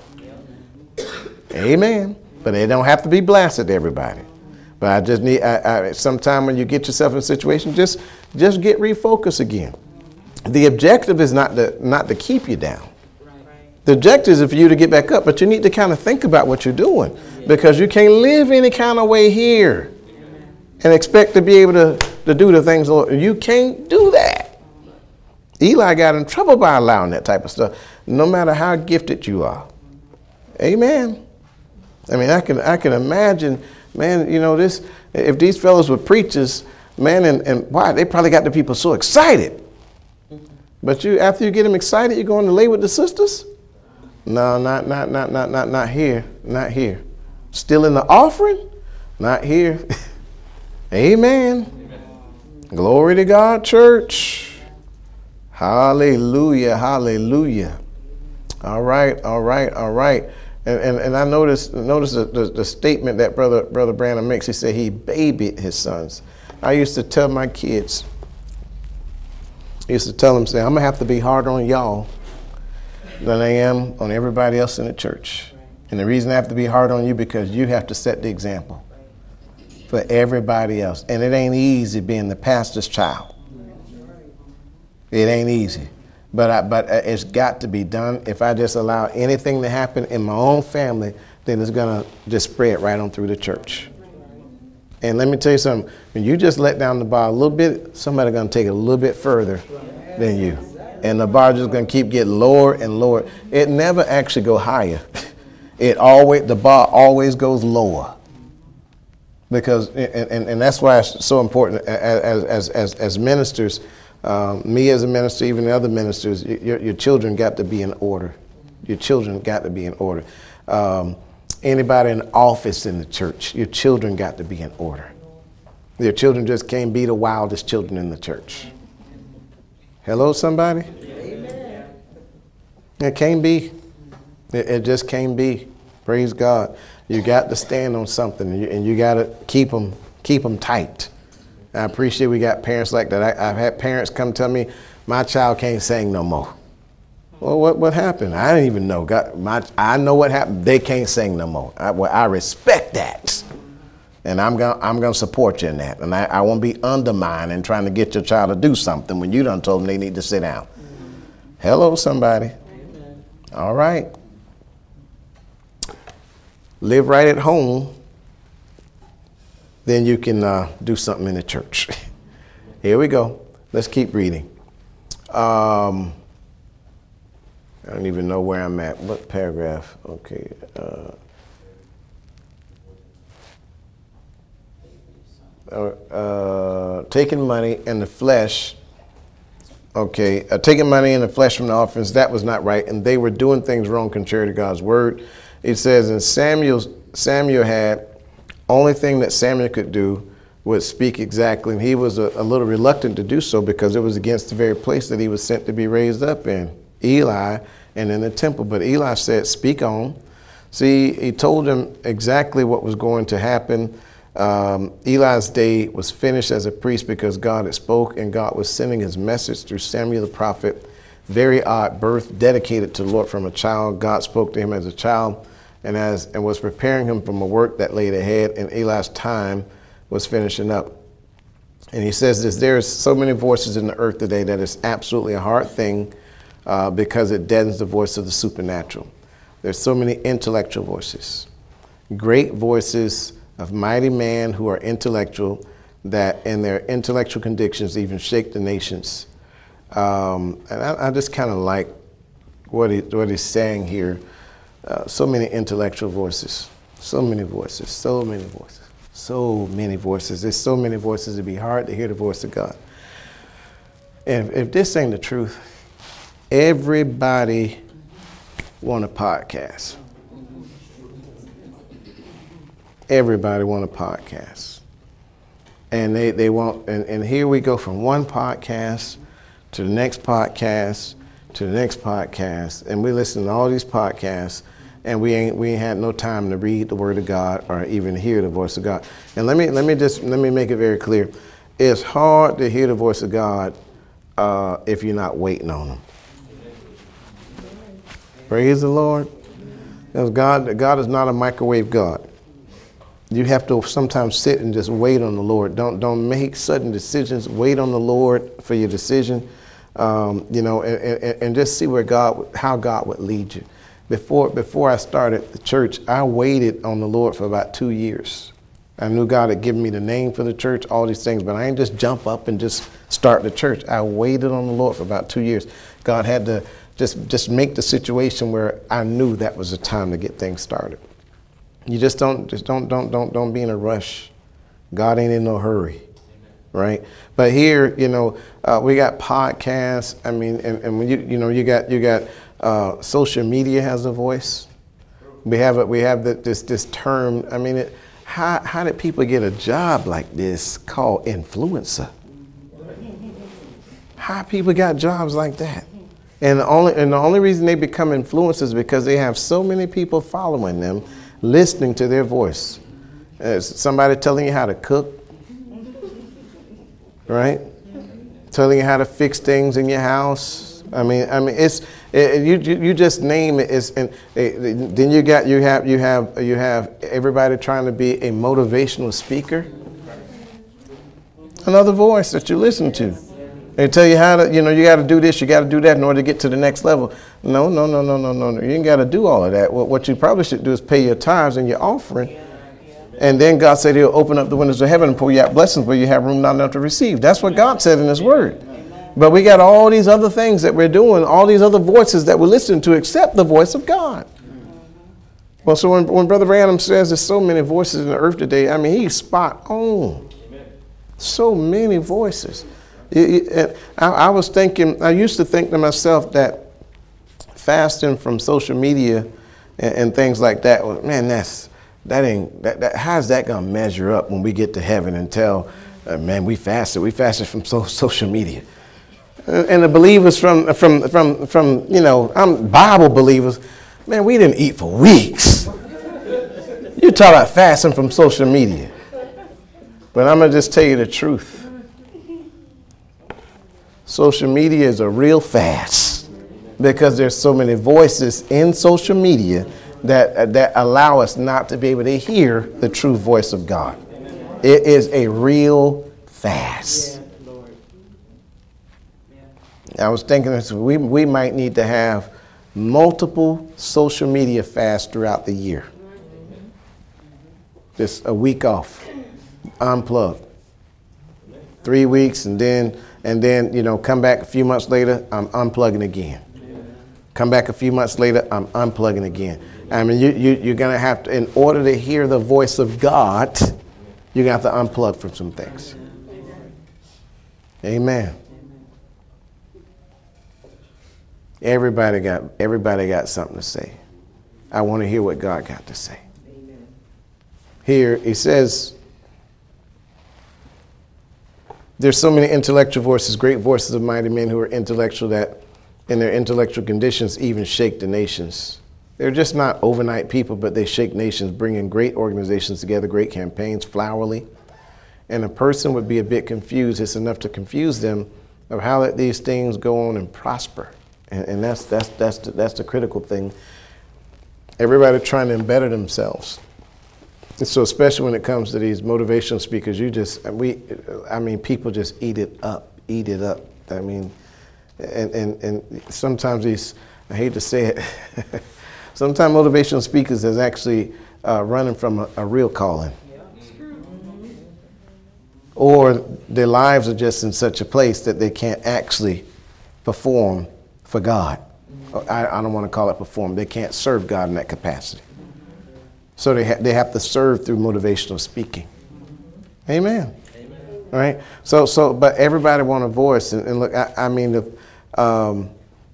Amen. But they don't have to be blasted to everybody. But I just need, I, I, sometime when you get yourself in a situation, just, just get refocused again. The objective is not to, not to keep you down. The objective is for you to get back up, but you need to kind of think about what you're doing because you can't live any kind of way here and expect to be able to, to do the things. You can't do that. Eli got in trouble by allowing that type of stuff, no matter how gifted you are. Amen. I mean, I can I can imagine, man, you know, this, if these fellows were preachers, man, and, and why, they probably got the people so excited. But you, after you get them excited, you're going to lay with the sisters? No, not not not not not not here. Not here. Still in the offering? Not here. Amen. Amen. Glory to God, church. Hallelujah. Hallelujah. All right, all right, all right. And and, and I noticed notice the, the, the statement that brother brother Brandon makes. He said he babied his sons. I used to tell my kids, I used to tell them, say, I'm gonna have to be harder on y'all than I am on everybody else in the church. And the reason I have to be hard on you because you have to set the example for everybody else. And it ain't easy being the pastor's child. It ain't easy. But I, but it's got to be done. If I just allow anything to happen in my own family, then it's going to just spread right on through the church. And let me tell you something. When you just let down the bar a little bit, somebody's going to take it a little bit further than you. And the bar just going to keep getting lower and lower. It never actually go higher. It always, the bar always goes lower. Because, and, and, and that's why it's so important as, as, as, as ministers, um, me as a minister, even the other ministers, your, your children got to be in order. Your children got to be in order. Um, anybody in office in the church, your children got to be in order. Your children just can't be the wildest children in the church. Hello, somebody? Amen. It can't be. It, it just can't be. Praise God. You got to stand on something, and you, and you got to keep them, keep them tight. I appreciate we got parents like that. I, I've had parents come tell me, my child can't sing no more. Well, what, what happened? I didn't even know. God, my, I know what happened. They can't sing no more. I, well, I respect that. And I'm going I'm gonna support you in that. And I, I won't be undermining trying to get your child to do something when you done told them they need to sit down. Mm-hmm. Hello, somebody. Amen. All right. Live right at home. Then you can uh, do something in the church. Here we go. Let's keep reading. Um, I don't even know where I'm at. What paragraph? Okay. Uh, uh, uh, taking money in the flesh. Okay. Uh, taking money in the flesh from the offerings, that was not right. And they were doing things wrong contrary to God's word. It says, and Samuel, Samuel had, only thing that Samuel could do was speak exactly. And he was a, a little reluctant to do so because it was against the very place that he was sent to be raised up in, Eli, and in the temple. But Eli said, speak on. See, he told him exactly what was going to happen. Um, Eli's day was finished as a priest because God had spoke, and God was sending his message through Samuel the prophet. Very odd birth, dedicated to the Lord from a child. God spoke to him as a child. And as and was preparing him from a work that laid ahead, and Eli's time was finishing up. And he says this, there is so many voices in the earth today that it's absolutely a hard thing uh, because it deadens the voice of the supernatural. There's so many intellectual voices, great voices of mighty men who are intellectual, that in their intellectual convictions even shake the nations. Um, and I, I just kind of like what he, what he's saying here. Uh, so many intellectual voices, so many voices, so many voices, so many voices. There's so many voices, it'd be hard to hear the voice of God. And if, if this ain't the truth, everybody want a podcast. Everybody want a podcast. And they, they want, and, and here we go from one podcast to the next podcast, to the next podcast, and we listen to all these podcasts, and we ain't we ain't had no time to read the Word of God or even hear the voice of God. And let me let me just let me make it very clear: it's hard to hear the voice of God uh, if you're not waiting on Him. Praise the Lord. Because God God is not a microwave God. You have to sometimes sit and just wait on the Lord. Don't don't make sudden decisions. Wait on the Lord for your decision. Um, you know, and, and, and just see where God, how God would lead you. Before before I started the church, I waited on the Lord for about two years. I knew God had given me the name for the church, all these things, but I didn't just jump up and just start the church. I waited on the Lord for about two years. God had to just just make the situation where I knew that was the time to get things started. You just don't just don't don't don't don't be in a rush. God ain't in no hurry. Right. But here, you know, uh, we got podcasts. I mean, and, and when you, you know, you got you got uh, social media has a voice. We have it. We have the, this this term. I mean, it, how how did people get a job like this called influencer? How people got jobs like that? And the only and the only reason they become influencers is because they have so many people following them, listening to their voice. Uh, somebody telling you how to cook. Right, telling you how to fix things in your house. I mean, I mean, it's it, you, you. You just name it. It's and it, then you got you have you have you have everybody trying to be a motivational speaker. Another voice that you listen to. They tell you how to, you know, you got to do this, you got to do that in order to get to the next level. No, no, no, no, no, no, no. You ain't got to do all of that. What, what you probably should do is pay your tithes and your offering. And then God said he'll open up the windows of heaven and pour you out blessings where you have room not enough to receive. That's what God said in his word. But we got all these other things that we're doing, all these other voices that we're listening to, except the voice of God. Well, so when, when Brother Branham says there's so many voices in the earth today, I mean, he's spot on. So many voices. It, it, I, I was thinking, I used to think to myself that fasting from social media and, and things like that, well, man, that's, That ain't that, that. How's that gonna measure up when we get to heaven and tell, uh, man, we fasted. We fasted from so, social media, uh, and the believers from from from from you know, I'm Bible believers. Man, we didn't eat for weeks. talk about fasting from social media. But I'm going to just tell you the truth. Social media is a real fast because there's so many voices in social media that, that allow us not to be able to hear the true voice of God. It is a real fast. I was thinking this, we, we might need to have multiple social media fasts throughout the year. Just a week off, unplug. Three weeks and then, and then, you know, come back a few months later, I'm unplugging again. Come back a few months later, I'm unplugging again. I mean, you, you, you're going to have to, in order to hear the voice of God, you're going to have to unplug from some things. Amen. Everybody got, everybody got something to say. I want to hear what God got to say. Here, he says, there's so many intellectual voices, great voices of mighty men who are intellectual that in their intellectual conditions even shake the nations. They're just not overnight people, but they shake nations, bringing great organizations together, great campaigns, flowerly. And a person would be a bit confused. It's enough to confuse them of how that these things go on and prosper. And, and that's, that's, that's, the, that's the critical thing. Everybody trying to embetter themselves. And so especially when it comes to these motivational speakers, you just, we, I mean, people just eat it up, eat it up. I mean, and, and, and sometimes these, I hate to say it, sometimes motivational speakers is actually uh, running from a, a real calling. Or their lives are just in such a place that they can't actually perform for God. I, I don't want to call it perform. They can't serve God in that capacity. So they, ha- they have to serve through motivational speaking. Amen. Amen. All right. So, so, but everybody want a voice. And, and look, I, I mean, the, um,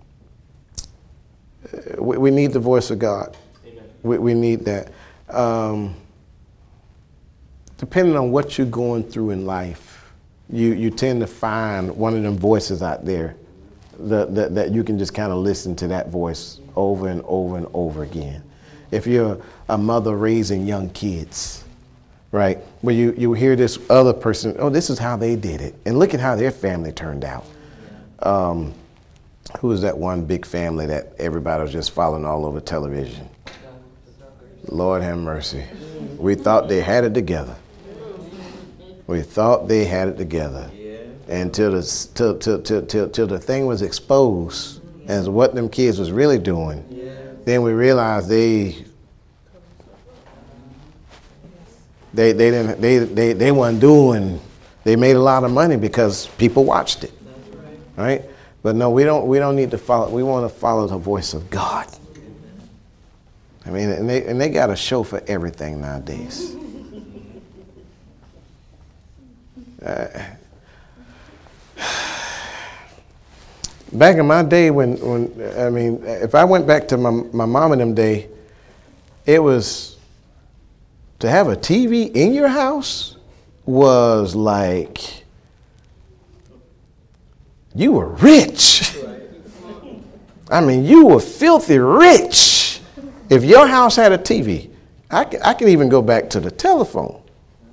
we, we need the voice of God. Amen. We, we need that. Um, depending on what you're going through in life, you, you tend to find one of them voices out there that, that, that you can just kind of listen to that voice over and over and over again. If you're a mother raising young kids, right, where you, you hear this other person, oh, this is how they did it. And look at how their family turned out. Um, who was that one big family that everybody was just following all over television? Lord have mercy. We thought they had it together. We thought they had it together. Until the, till, till, till, till, till the thing was exposed as what them kids was really doing. Then we realized they they they didn't they, they they weren't doing. They made a lot of money because people watched it, right? But no, we don't we don't need to follow. We want to follow the voice of God. I mean, and they and they got a show for everything nowadays. Uh, Back in my day, when, when I mean, if I went back to my, my mom and them day, it was, to have a T V in your house was like, you were rich. I mean, you were filthy rich. If your house had a T V, I can, I can even go back to the telephone.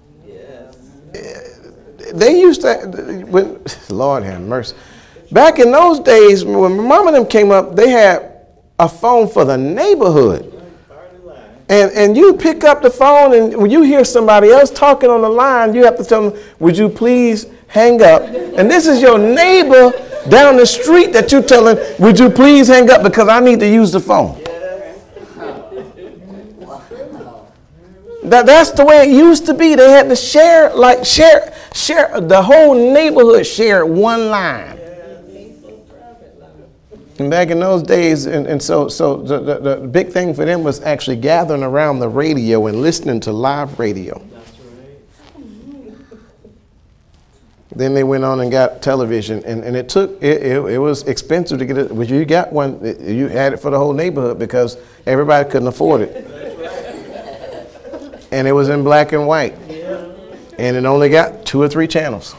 They used to, when, Lord have mercy. Back in those days, when my mom and them came up, they had a phone for the neighborhood. And and you pick up the phone, and when you hear somebody else talking on the line, you have to tell them, would you please hang up? And this is your neighbor down the street that you're telling, would you please hang up because I need to use the phone. That, that's the way it used to be. They had to share, like share, share, the whole neighborhood shared one line. And back in those days, and, and so so the, the, the big thing for them was actually gathering around the radio and listening to live radio. That's right. Then they went on and got television, and, and it took, it, it, it was expensive to get it. But you got one, you had it for the whole neighborhood because everybody couldn't afford it. And it was in black and white. And it only got two or three channels.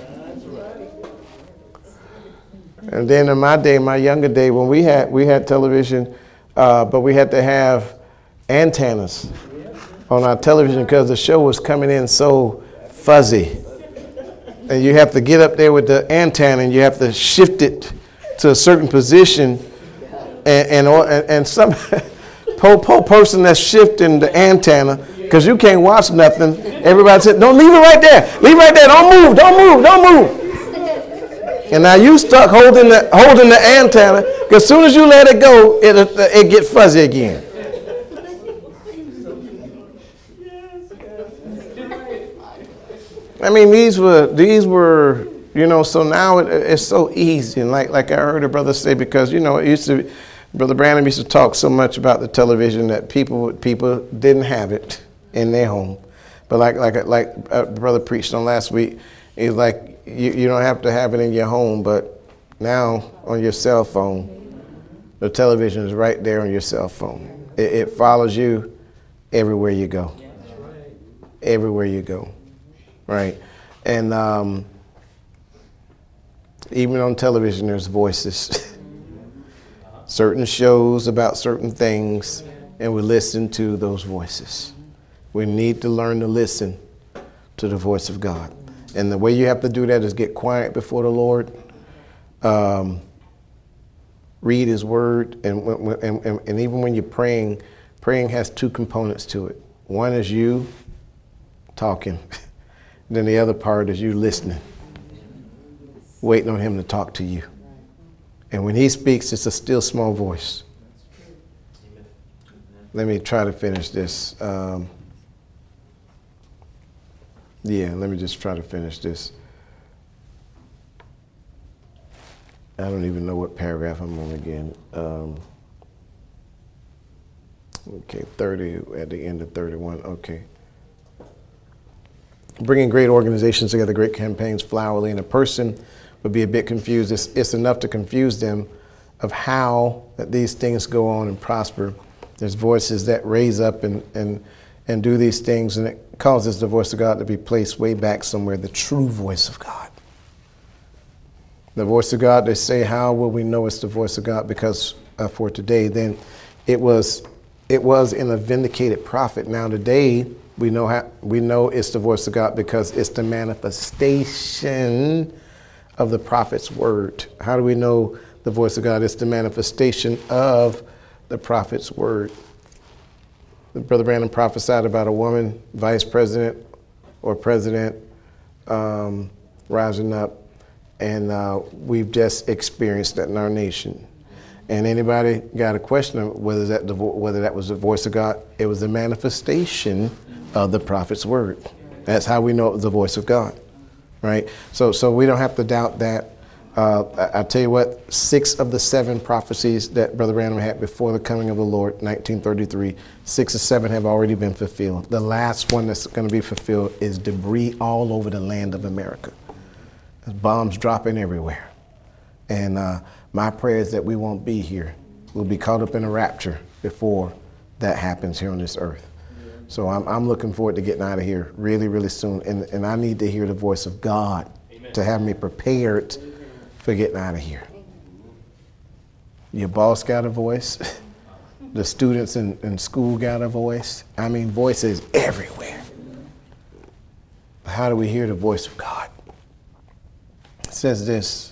And then in my day, my younger day, when we had we had television, uh, but we had to have antennas on our television because the show was coming in so fuzzy. And you have to get up there with the antenna and you have to shift it to a certain position. And and, and some po, po person that's shifting the antenna, because you can't watch nothing. Everybody said, don't leave it right there. Leave it right there. Don't move. Don't move. Don't move. And now you stuck holding the holding the antenna, because as soon as you let it go, it it get fuzzy again. I mean, these were these were you know. So now it, it's so easy, and like like I heard a brother say, because you know it used to. Brother Branham used to talk so much about the television that people people didn't have it in their home. But like like like uh, brother preached on last week, he's like you, you don't have to have it in your home, but now on your cell phone, the television is right there on your cell phone. It, it follows you everywhere you go. Everywhere you go, right? And um, even on television, there's voices. Certain shows about certain things, and we listen to those voices. We need to learn to listen to the voice of God. And the way you have to do that is get quiet before the Lord, um, read his word, and, and, and, and even when you're praying, praying has two components to it. One is you talking, then the other part is you listening, waiting on him to talk to you. And when he speaks, it's a still small voice. Let me try to finish this. Um, yeah, let me just try to finish this. I don't even know what paragraph I'm on again. Um, okay, thirty, at the end of thirty-one, okay. Bringing great organizations together, great campaigns, flowerly, and a person would be a bit confused. It's, it's enough to confuse them of how that these things go on and prosper. There's voices that raise up and, and, and do these things, and it causes the voice of God to be placed way back somewhere, the true voice of God. The voice of God, they say, how will we know it's the voice of God? Because uh, for today, then it was it was in a vindicated prophet. Now today, we know how we know it's the voice of God because it's the manifestation of the prophet's word. How do we know the voice of God? It's the manifestation of the prophet's word. Brother Branham prophesied about a woman, vice president or president, um, rising up, and uh, we've just experienced that in our nation. And anybody got a question of whether that the vo- whether that was the voice of God? It was the manifestation of the prophet's word. That's how we know it was the voice of God. Right, so so we don't have to doubt that. Uh, I, I tell you what, six of the seven prophecies that Brother Branham had before the coming of the Lord, nineteen thirty-three, six or seven have already been fulfilled. The last one that's going to be fulfilled is debris all over the land of America. There's bombs dropping everywhere, and uh, my prayer is that we won't be here. We'll be caught up in a rapture before that happens here on this earth. So I'm, I'm looking forward to getting out of here really, really soon. And, and I need to hear the voice of God. Amen. To have me prepared for getting out of here. Your boss got a voice. The students in, in school got a voice. I mean, voices everywhere. How do we hear the voice of God? It says this.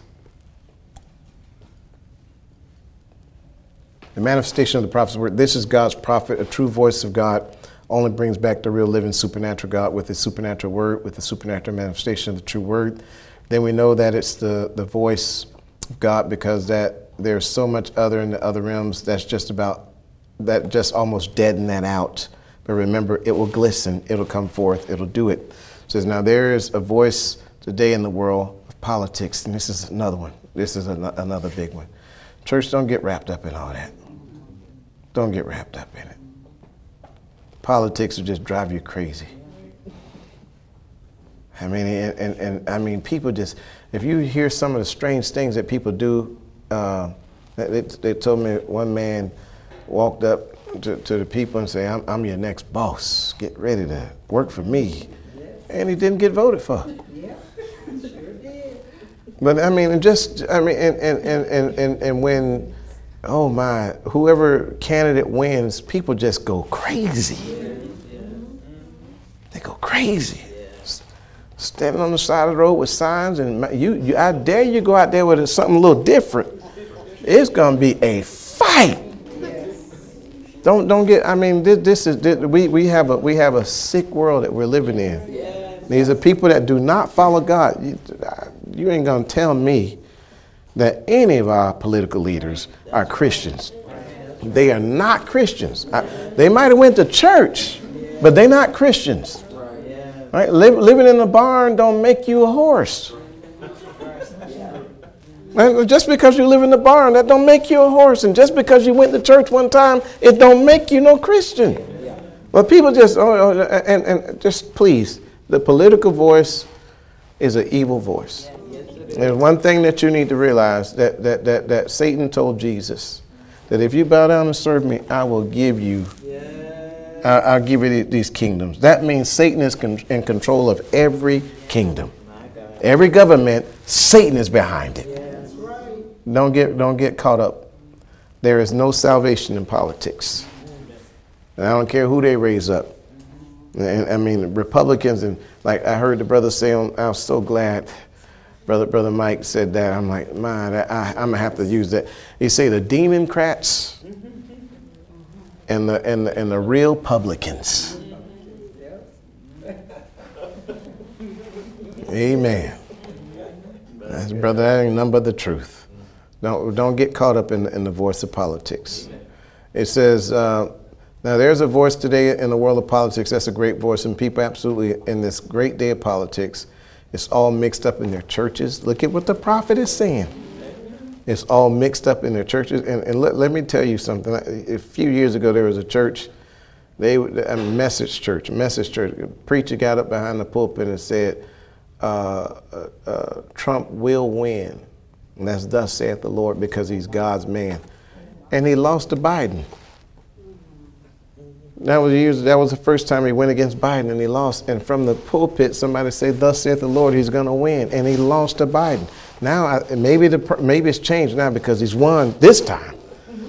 The manifestation of the prophet's word. This is God's prophet, a true voice of God. Only brings back the real living supernatural God with his supernatural word, with the supernatural manifestation of the true word. Then we know that it's the, the voice of God because that there's so much other in the other realms that's just about, that just almost deaden that out. But remember, it will glisten, it'll come forth, it'll do it. It says, now there is a voice today in the world of politics, and this is another one. This is an, another big one. Church, don't get wrapped up in all that. Don't get wrapped up in it. Politics will just drive you crazy. I mean, and, and, and I mean, people just, if you hear some of the strange things that people do, uh, they, they told me one man walked up to, to the people and said, I'm, I'm your next boss. Get ready to work for me. And he didn't get voted for. But I mean, just, I mean, and, and, and, and, and when, oh my, whoever candidate wins, people just go crazy. crazy. Standing on the side of the road with signs, and you, you I dare you go out there with something a little different. It's going to be a fight. Don't don't get. I mean, this, this is this, we we have a we have a sick world that we're living in. These are people that do not follow God. You, you ain't going to tell me that any of our political leaders are Christians. They are not Christians. I, they might have went to church, but they're not Christians. Right? Live, living in a barn don't make you a horse. And just because you live in the barn, that don't make you a horse. And just because you went to church one time, it don't make you no Christian. But people just, oh, oh, and, and just please, the political voice is an evil voice. There's one thing that you need to realize, that, that, that, that Satan told Jesus, that if you bow down and serve me, I will give you I'll give you these kingdoms. That means Satan is con- in control of every kingdom. Every government, Satan is behind it. Don't get, don't get caught up. There is no salvation in politics. And I don't care who they raise up. And, I mean, Republicans, and like I heard the brother say, on, I was so glad Brother Brother Mike said that. I'm like, man, I, I'm going to have to use that. He say the Democrats and the and the and the real publicans. Amen. That's, brother, that ain't nothing but the truth. Don't don't get caught up in in the voice of politics. It says uh, now there's a voice today in the world of politics. That's a great voice, and people absolutely in this great day of politics, it's all mixed up in their churches. Look at what the prophet is saying. It's all mixed up in their churches. And, and let, let me tell you something. A few years ago, there was a church, they a message church, a message church. A preacher got up behind the pulpit and said, uh, uh, uh, Trump will win. And that's thus saith the Lord, because he's God's man. And he lost to Biden. That was years. That was the first time he went against Biden, and he lost. And from the pulpit, somebody said, "Thus saith the Lord, he's going to win," and he lost to Biden. Now, I, maybe the maybe it's changed now because he's won this time.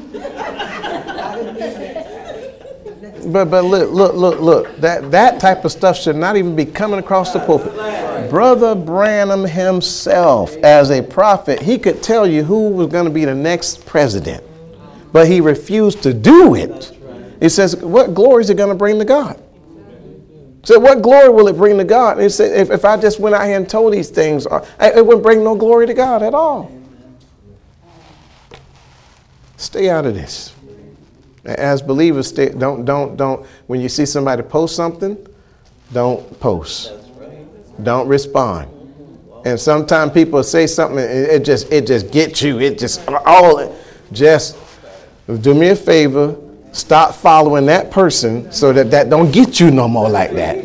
but but look look look look that that type of stuff should not even be coming across the pulpit. Brother Branham himself, as a prophet, he could tell you who was going to be the next president, but he refused to do it. He says, what glory is it going to bring to God? So what glory will it bring to God? And he said, if, if I just went out here and told these things, it wouldn't bring no glory to God at all. Stay out of this. As believers, stay, don't, don't, don't, when you see somebody post something, don't post. Don't respond. And sometimes people say something, and it just, it just gets you. It just, all, just do me a favor. Stop following that person so that that don't get you no more like that.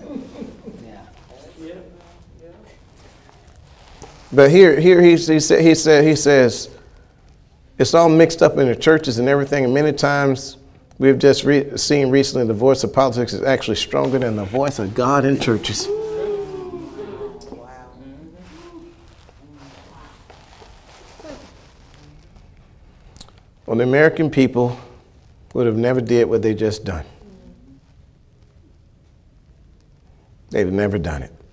But here, here he, he said, he said, he says, it's all mixed up in the churches and everything. And many times we've just re- seen recently the voice of politics is actually stronger than the voice of God in churches. Well, the American people would have never did what they just done. They'd have never done it.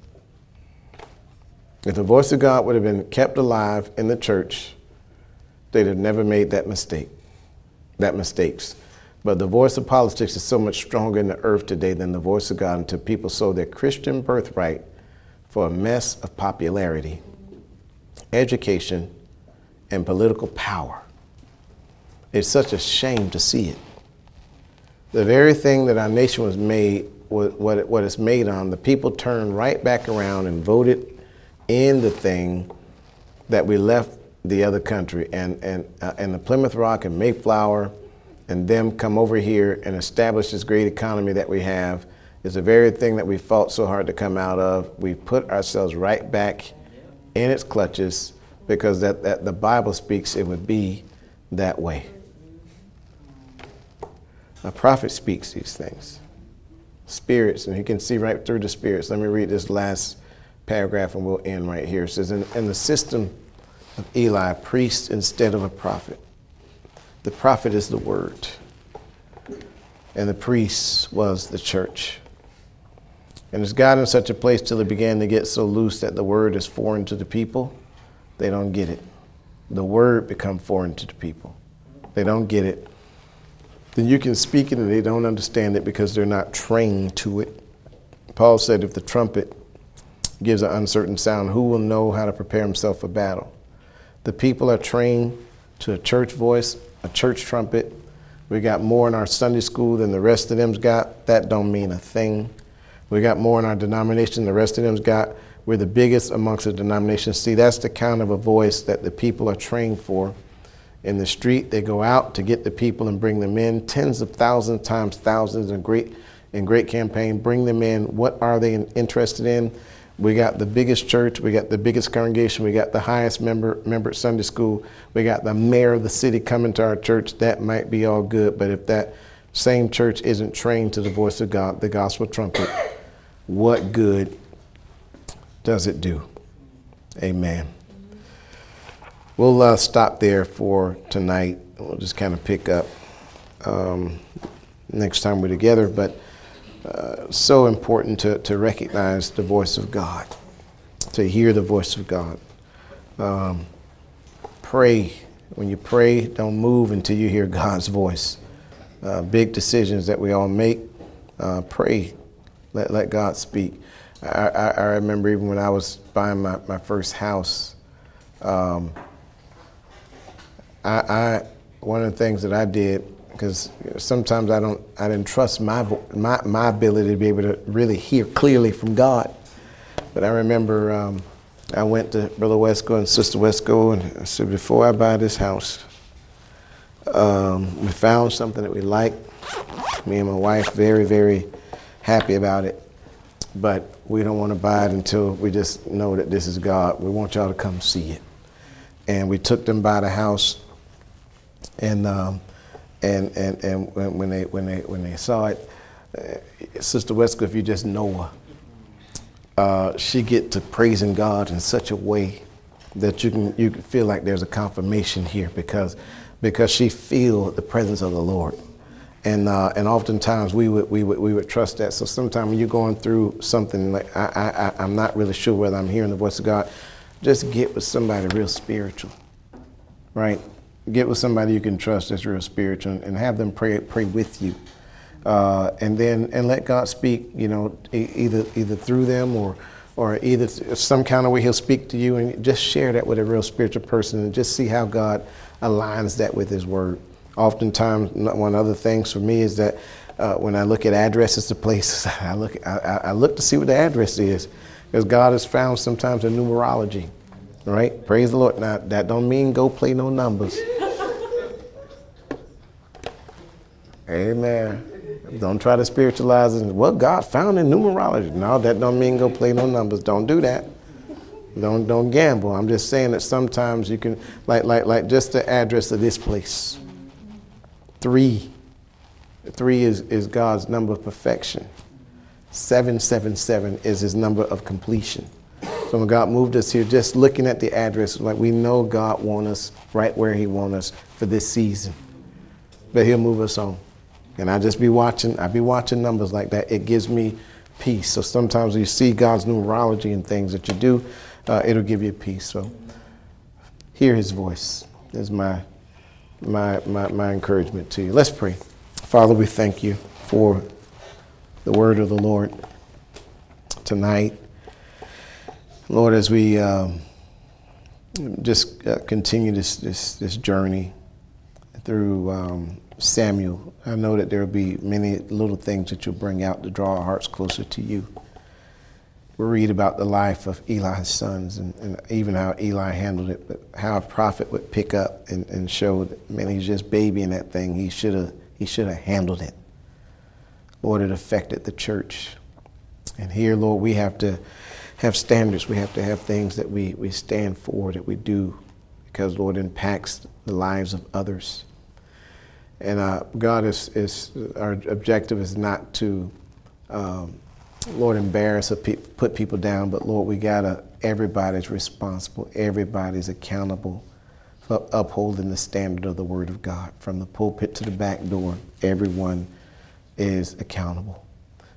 If the voice of God would have been kept alive in the church, they'd have never made that mistake, that mistakes. But the voice of politics is so much stronger in the earth today than the voice of God until people sold their Christian birthright for a mess of popularity, education, and political power. It's such a shame to see it. The very thing that our nation was made, what, what, it, what it's made on, the people turned right back around and voted in the thing that we left the other country. And, and, uh, and the Plymouth Rock and Mayflower and them come over here and establish this great economy that we have is the very thing that we fought so hard to come out of. We put ourselves right back in its clutches because that, that the Bible speaks it would be that way. A prophet speaks these things. Spirits, and you can see right through the spirits. Let me read this last paragraph and we'll end right here. It says, in, in the system of Eli, priest instead of a prophet. The prophet is the word, and the priest was the church. And it's got in such a place till it began to get so loose that the word is foreign to the people. They don't get it. The word become foreign to the people. They don't get it. Then you can speak it and they don't understand it because they're not trained to it. Paul said if the trumpet gives an uncertain sound, who will know how to prepare himself for battle? The people are trained to a church voice, a church trumpet. We got more in our Sunday school than the rest of them's got. That don't mean a thing. We got more in our denomination than the rest of them's got. We're the biggest amongst the denominations. See, that's the kind of a voice that the people are trained for. In the street, they go out to get the people and bring them in. Tens of thousands times thousands in great, in great campaign. Bring them in. What are they in, interested in? We got the biggest church. We got the biggest congregation. We got the highest member, member at Sunday school. We got the mayor of the city coming to our church. That might be all good. But if that same church isn't trained to the voice of God, the gospel trumpet, what good does it do? Amen. We'll uh, stop there for tonight. We'll just kind of pick up um, next time we're together. But uh, so important to, to recognize the voice of God, to hear the voice of God. Um, pray. When you pray, don't move until you hear God's voice. Uh, big decisions that we all make, uh, pray. Let, let God speak. I, I, I remember even when I was buying my, my first house, um, I, I one of the things that I did, because you know, sometimes I don't, I didn't trust my, my my ability to be able to really hear clearly from God. But I remember um, I went to Brother Wesco and Sister Wesco, and I said, before I buy this house, um, we found something that we liked. Me and my wife, very, very happy about it. But we don't want to buy it until we just know that this is God. We want y'all to come see it. And we took them by the house. And um, and and and when they when they when they saw it, uh, Sister Wesco, if you just know her, uh, she get to praising God in such a way that you can you can feel like there's a confirmation here because because she feel the presence of the Lord, and uh, and oftentimes we would we would we would trust that. So sometimes when you're going through something like I I I'm not really sure whether I'm hearing the voice of God, just get with somebody real spiritual, right? Get with somebody you can trust that's real spiritual and have them pray pray with you. Uh, and then and let God speak, you know, e- either either through them or or either some kind of way he'll speak to you, and just share that with a real spiritual person and just see how God aligns that with his word. Oftentimes, one of the things for me is that uh, when I look at addresses to places, I look I, I look to see what the address is, because God has found sometimes a numerology. Right? Praise the Lord. Now, that don't mean go play no numbers. Amen. Don't try to spiritualize it. Well, God found in numerology. No, that don't mean go play no numbers. Don't do that. Don't don't gamble. I'm just saying that sometimes you can, like like like just the address of this place. Three. Three is, is God's number of perfection. Seven seven seven is his number of completion. So when God moved us here, just looking at the address, like we know God wants us right where he wants us for this season. But he'll move us on. And I just be watching, I be watching numbers like that. It gives me peace. So sometimes when you see God's numerology and things that you do, uh, it'll give you peace. So hear his voice is my, my, my, my encouragement to you. Let's pray. Father, we thank you for the word of the Lord tonight. Lord, as we um, just uh, continue this, this this journey through um, Samuel, I know that there will be many little things that you'll bring out to draw our hearts closer to you. We read about the life of Eli's sons and, and even how Eli handled it, but how a prophet would pick up and, and show that, man, he's just babying that thing. He should have he should have handled it. Lord, it affected the church. And here, Lord, we have to have standards. We have to have things that we, we stand for, that we do, because, Lord, it impacts the lives of others. And uh, God, is, is our objective is not to, um, Lord, embarrass or pe- put people down, but, Lord, we got to, everybody's responsible. Everybody's accountable for upholding the standard of the Word of God. From the pulpit to the back door, everyone is accountable.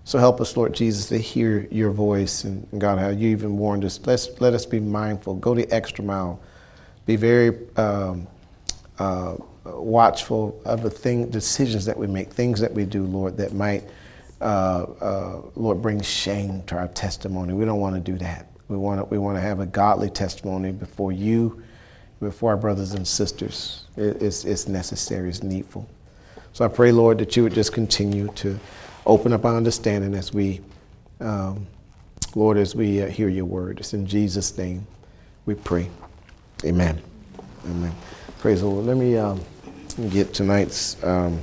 So help us, Lord Jesus, to hear your voice. And God, how you even warned us, let's, let us be mindful, go the extra mile, be very um, uh, watchful of the thing, decisions that we make, things that we do, Lord, that might, uh, uh, Lord, bring shame to our testimony. We don't want to do that. We want to, we want to have a godly testimony before you, before our brothers and sisters. It, it's, it's necessary, it's needful. So I pray, Lord, that you would just continue to open up our understanding as we, um, Lord, as we uh, hear your word. It's in Jesus' name we pray. Amen. Amen. Praise the Lord. Let me um, get tonight's um,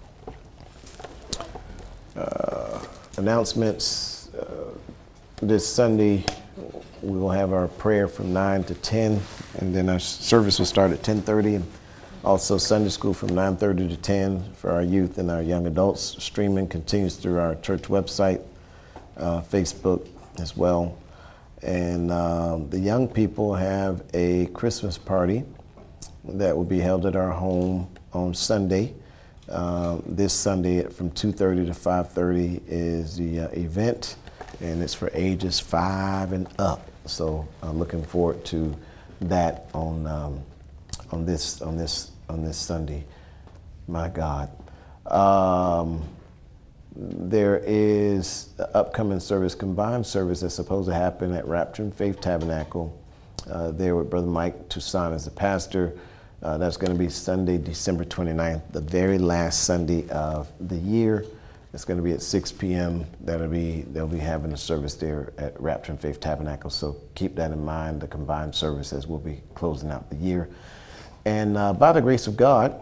uh, announcements. Uh, this Sunday, we will have our prayer from nine to ten, and then our service will start at ten thirty. And also Sunday school from nine thirty to ten for our youth and our young adults. Streaming continues through our church website, uh, Facebook as well. And uh, the young people have a Christmas party that will be held at our home on Sunday. Uh, this Sunday from two thirty to five thirty is the uh, event, and it's for ages five and up. So I'm looking forward to that on um, on this on this on this Sunday. My God. Um, there is the upcoming service, combined service that's supposed to happen at Rapture and Faith Tabernacle. Uh, there with Brother Mike Toussaint as the pastor. Uh, that's going to be Sunday, December twenty-ninth, the very last Sunday of the year. It's going to be at six p.m. That'll be they'll be having a service there at Rapture and Faith Tabernacle. So keep that in mind. The combined service as we'll be closing out the year. And uh, by the grace of God,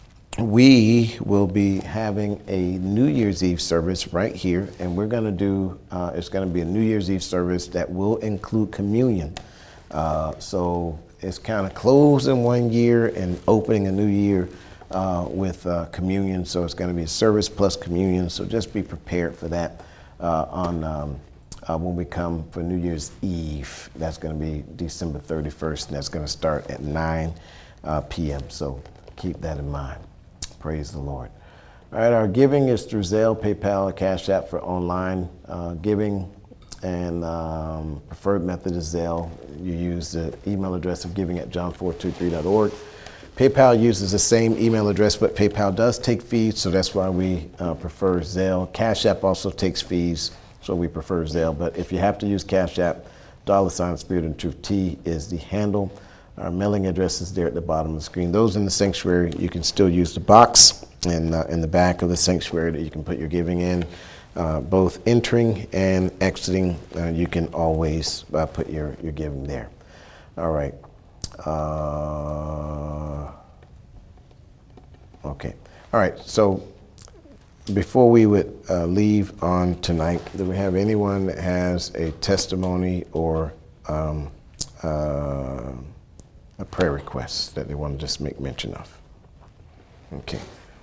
we will be having a New Year's Eve service right here, and we're going to do. Uh, it's going to be a New Year's Eve service that will include communion. Uh, so it's kind of closing one year and opening a new year uh, with uh, communion. So it's going to be a service plus communion. So just be prepared for that uh, on um, uh, when we come for New Year's Eve. That's going to be December thirty-first, and that's going to start at nine uh, p.m. So keep that in mind. Praise the Lord. All right, our giving is through Zelle, PayPal, or Cash App for online uh, giving. And um, preferred method is Zelle. You use the email address of giving at john four two three dot org. PayPal uses the same email address, but PayPal does take fees, so that's why we uh, prefer Zelle. Cash App also takes fees, so we prefer Zelle. But if you have to use Cash App, dollar sign Spirit and Truth T is the handle. Our mailing address is there at the bottom of the screen. Those in the sanctuary, you can still use the box in, uh, in the back of the sanctuary that you can put your giving in. Uh, both entering and exiting, uh, you can always uh, put your, your giving there. All right. Uh, okay. All right. So before we would uh, leave on tonight, do we have anyone that has a testimony or um, uh, a prayer request that they want to just make mention of? Okay.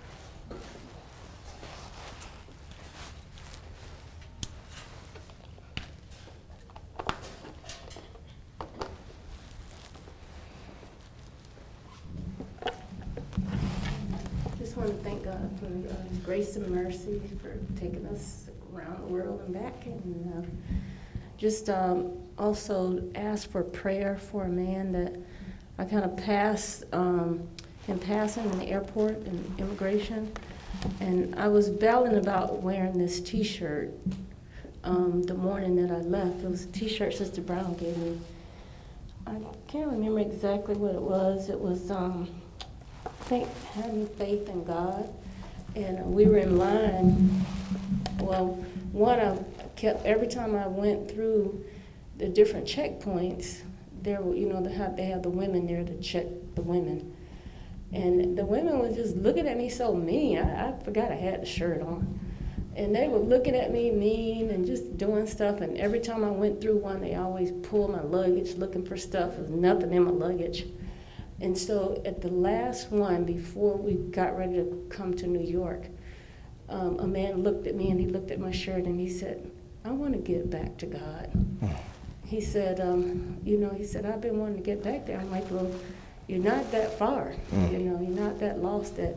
I want to thank God for uh, His grace and mercy for taking us around the world and back, and uh, just um, also ask for prayer for a man that I kind of passed um, in passing in the airport and immigration, and I was battling about wearing this T-shirt um, the morning that I left. It was a T-shirt Sister Brown gave me. I can't remember exactly what it was. It was. Um, I think having faith in God, and uh, we were in line. Well, one I kept every time I went through the different checkpoints. There, were, you know, they have they have the women there to check the women, and the women were just looking at me so mean. I, I forgot I had the shirt on, and they were looking at me mean and just doing stuff. And every time I went through one, they always pulled my luggage, looking for stuff. There was nothing in my luggage. And so at the last one, before we got ready to come to New York, um, a man looked at me and he looked at my shirt and he said, I want to get back to God. He said, um, you know, he said, I've been wanting to get back there. I'm like, well, you're not that far. Mm. You know, you're not that lost that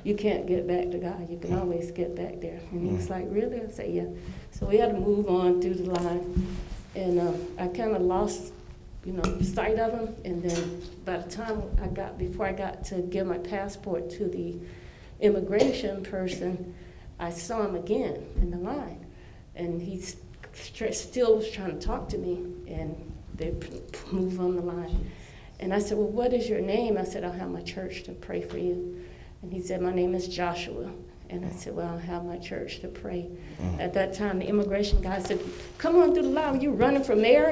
you can't get back to God. You can always get back there. And he's like, really? I said, yeah. So we had to move on through the line. And uh, I kind of lost, you know, sight of him. And then by the time I got, before I got to give my passport to the immigration person, I saw him again in the line. And he st- still was trying to talk to me. And they p- move on the line. And I said, well, what is your name? I said, I'll have my church to pray for you. And he said, my name is Joshua. And I said, well, I'll have my church to pray. Mm. At that time, the immigration guy said, come on through the line. Are you running for mayor?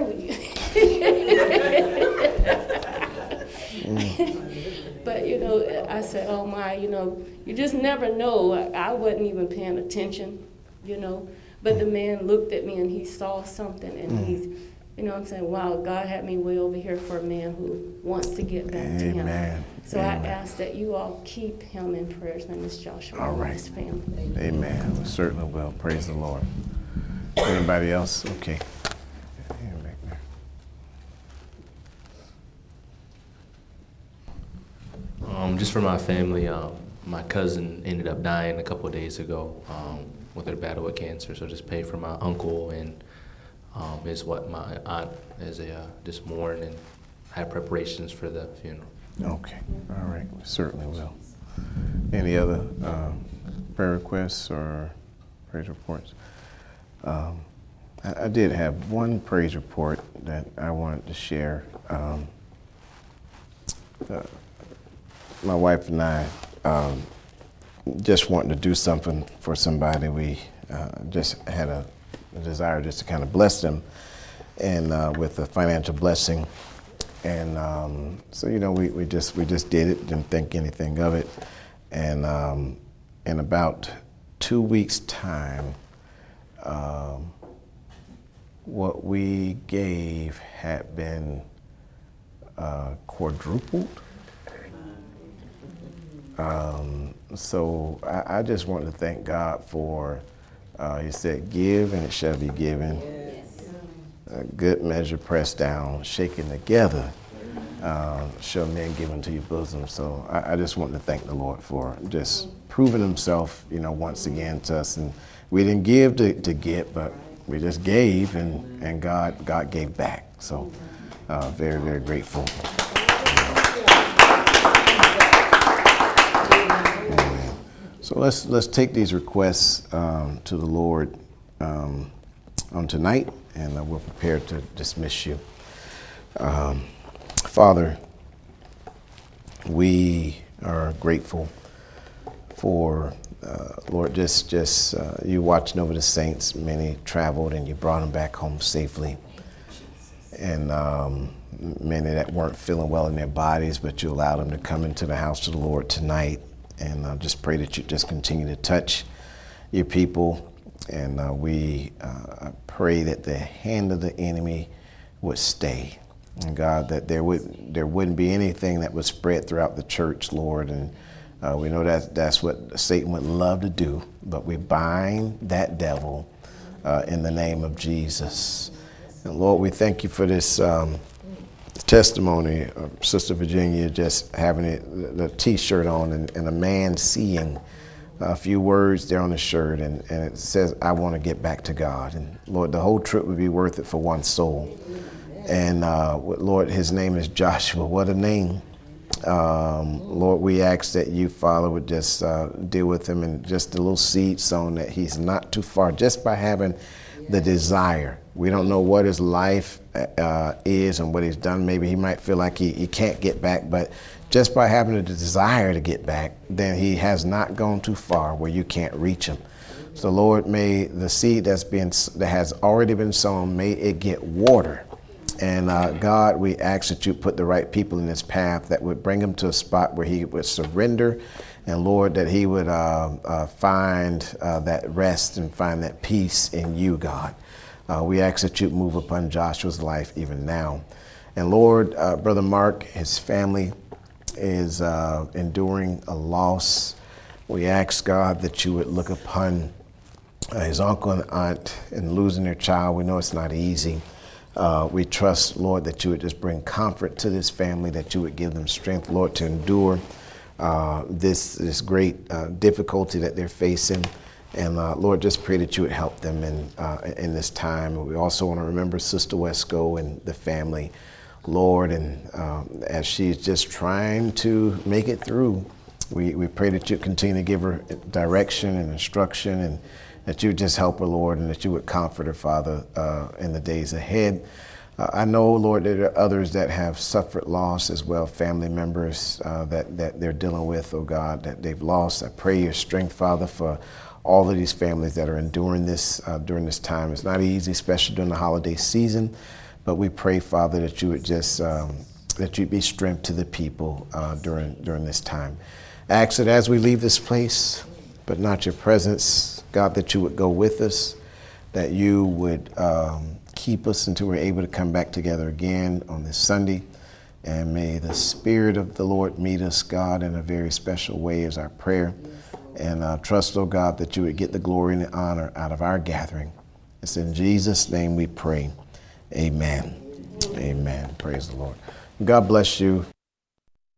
mm. But, you know, I said, oh, my, you know, you just never know. I, I wasn't even paying attention, you know. But the man looked at me, and he saw something, and mm. he's, you know what I'm saying, wow, God had me way over here for a man who wants to get back Amen. to him. So Amen. I ask that you all keep him in prayers. My name is Joshua all right. and his family. Amen. We certainly will. Praise the Lord. Anybody else? Okay. Um, just for my family, um, my cousin ended up dying a couple of days ago um, with her battle with cancer. So just pray for my uncle and um, is what my aunt is a uh, just mourn and have preparations for the funeral. Okay. All right. We certainly will. Any other uh, prayer requests or praise reports? Um, I, I did have one praise report that I wanted to share. Um, uh, my wife and I um, just wanted to do something for somebody. We uh, just had a, a desire just to kind of bless them and uh, with a financial blessing. And um, so, you know, we, we just we just did it, didn't think anything of it. And um, in about two weeks' time, um, what we gave had been uh, quadrupled. Um, so I, I just want to thank God for, uh, he said, give and it shall be given. A good measure pressed down, shaken together, uh, shall men give into your bosom. So I, I just want to thank the Lord for just proving himself, you know, once again to us. And we didn't give to, to get, but we just gave, and, and God God gave back. So uh, very, very grateful. Amen. So let's let's take these requests um, to the Lord um, on tonight. And uh, we're prepared to dismiss you. Um, Father, we are grateful for, uh, Lord, just, just uh, you watching over the saints. Many traveled and you brought them back home safely. And um, many that weren't feeling well in their bodies, but you allowed them to come into the house of the Lord tonight. And I uh, just pray that you just continue to touch your people. And uh, we uh, pray that the hand of the enemy would stay. And God, that there would there wouldn't be anything that would spread throughout the church, Lord. And uh, we know that that's what Satan would love to do. But we bind that devil uh, in the name of Jesus. And Lord, we thank you for this um, testimony of Sister Virginia just having it, the T-shirt on and, and a man seeing a few words there on the shirt, and, and it says, I want to get back to God. And Lord, the whole trip would be worth it for one soul. And uh, Lord, his name is Joshua. What a name. Um, Lord, we ask that you, Father, would just uh, deal with him and just a little seed sown that he's not too far, just by having the desire. We don't know what his life uh, is and what he's done. Maybe he might feel like he, he can't get back, but just by having the desire to get back, then he has not gone too far where you can't reach him. So Lord, may the seed that's been that has already been sown, may it get water. And uh, God, we ask that you put the right people in his path that would bring him to a spot where he would surrender. And Lord, that he would uh, uh, find uh, that rest and find that peace in you, God. Uh, we ask that you move upon Joshua's life even now. And Lord, uh, Brother Mark, his family is uh, enduring a loss. We ask, God, that you would look upon uh, his uncle and aunt and losing their child. We know it's not easy. Uh, we trust, Lord, that you would just bring comfort to this family, that you would give them strength, Lord, to endure. uh, this this great uh, difficulty that they're facing. And uh, Lord, just pray that you would help them in, uh, in this time. We also want to remember Sister Wesco and the family, Lord, and um, as she's just trying to make it through, we, we pray that you continue to give her direction and instruction, and that you would just help her, Lord, and that you would comfort her, Father, uh, in the days ahead. Uh, I know, Lord, there are others that have suffered loss as well, family members uh, that, that they're dealing with, oh God, that they've lost. I pray your strength, Father, for all of these families that are enduring this uh, during this time. It's not easy, especially during the holiday season, but we pray, Father, that you would just, um, that you'd be strength to the people uh, during, during this time. I ask that as we leave this place, but not your presence, God, that you would go with us, that you would um, keep us until we're able to come back together again on this Sunday. And may the Spirit of the Lord meet us, God, in a very special way is our prayer. And uh, trust, oh God, that you would get the glory and the honor out of our gathering. It's in Jesus' name we pray. Amen. Amen. Praise the Lord. God bless you.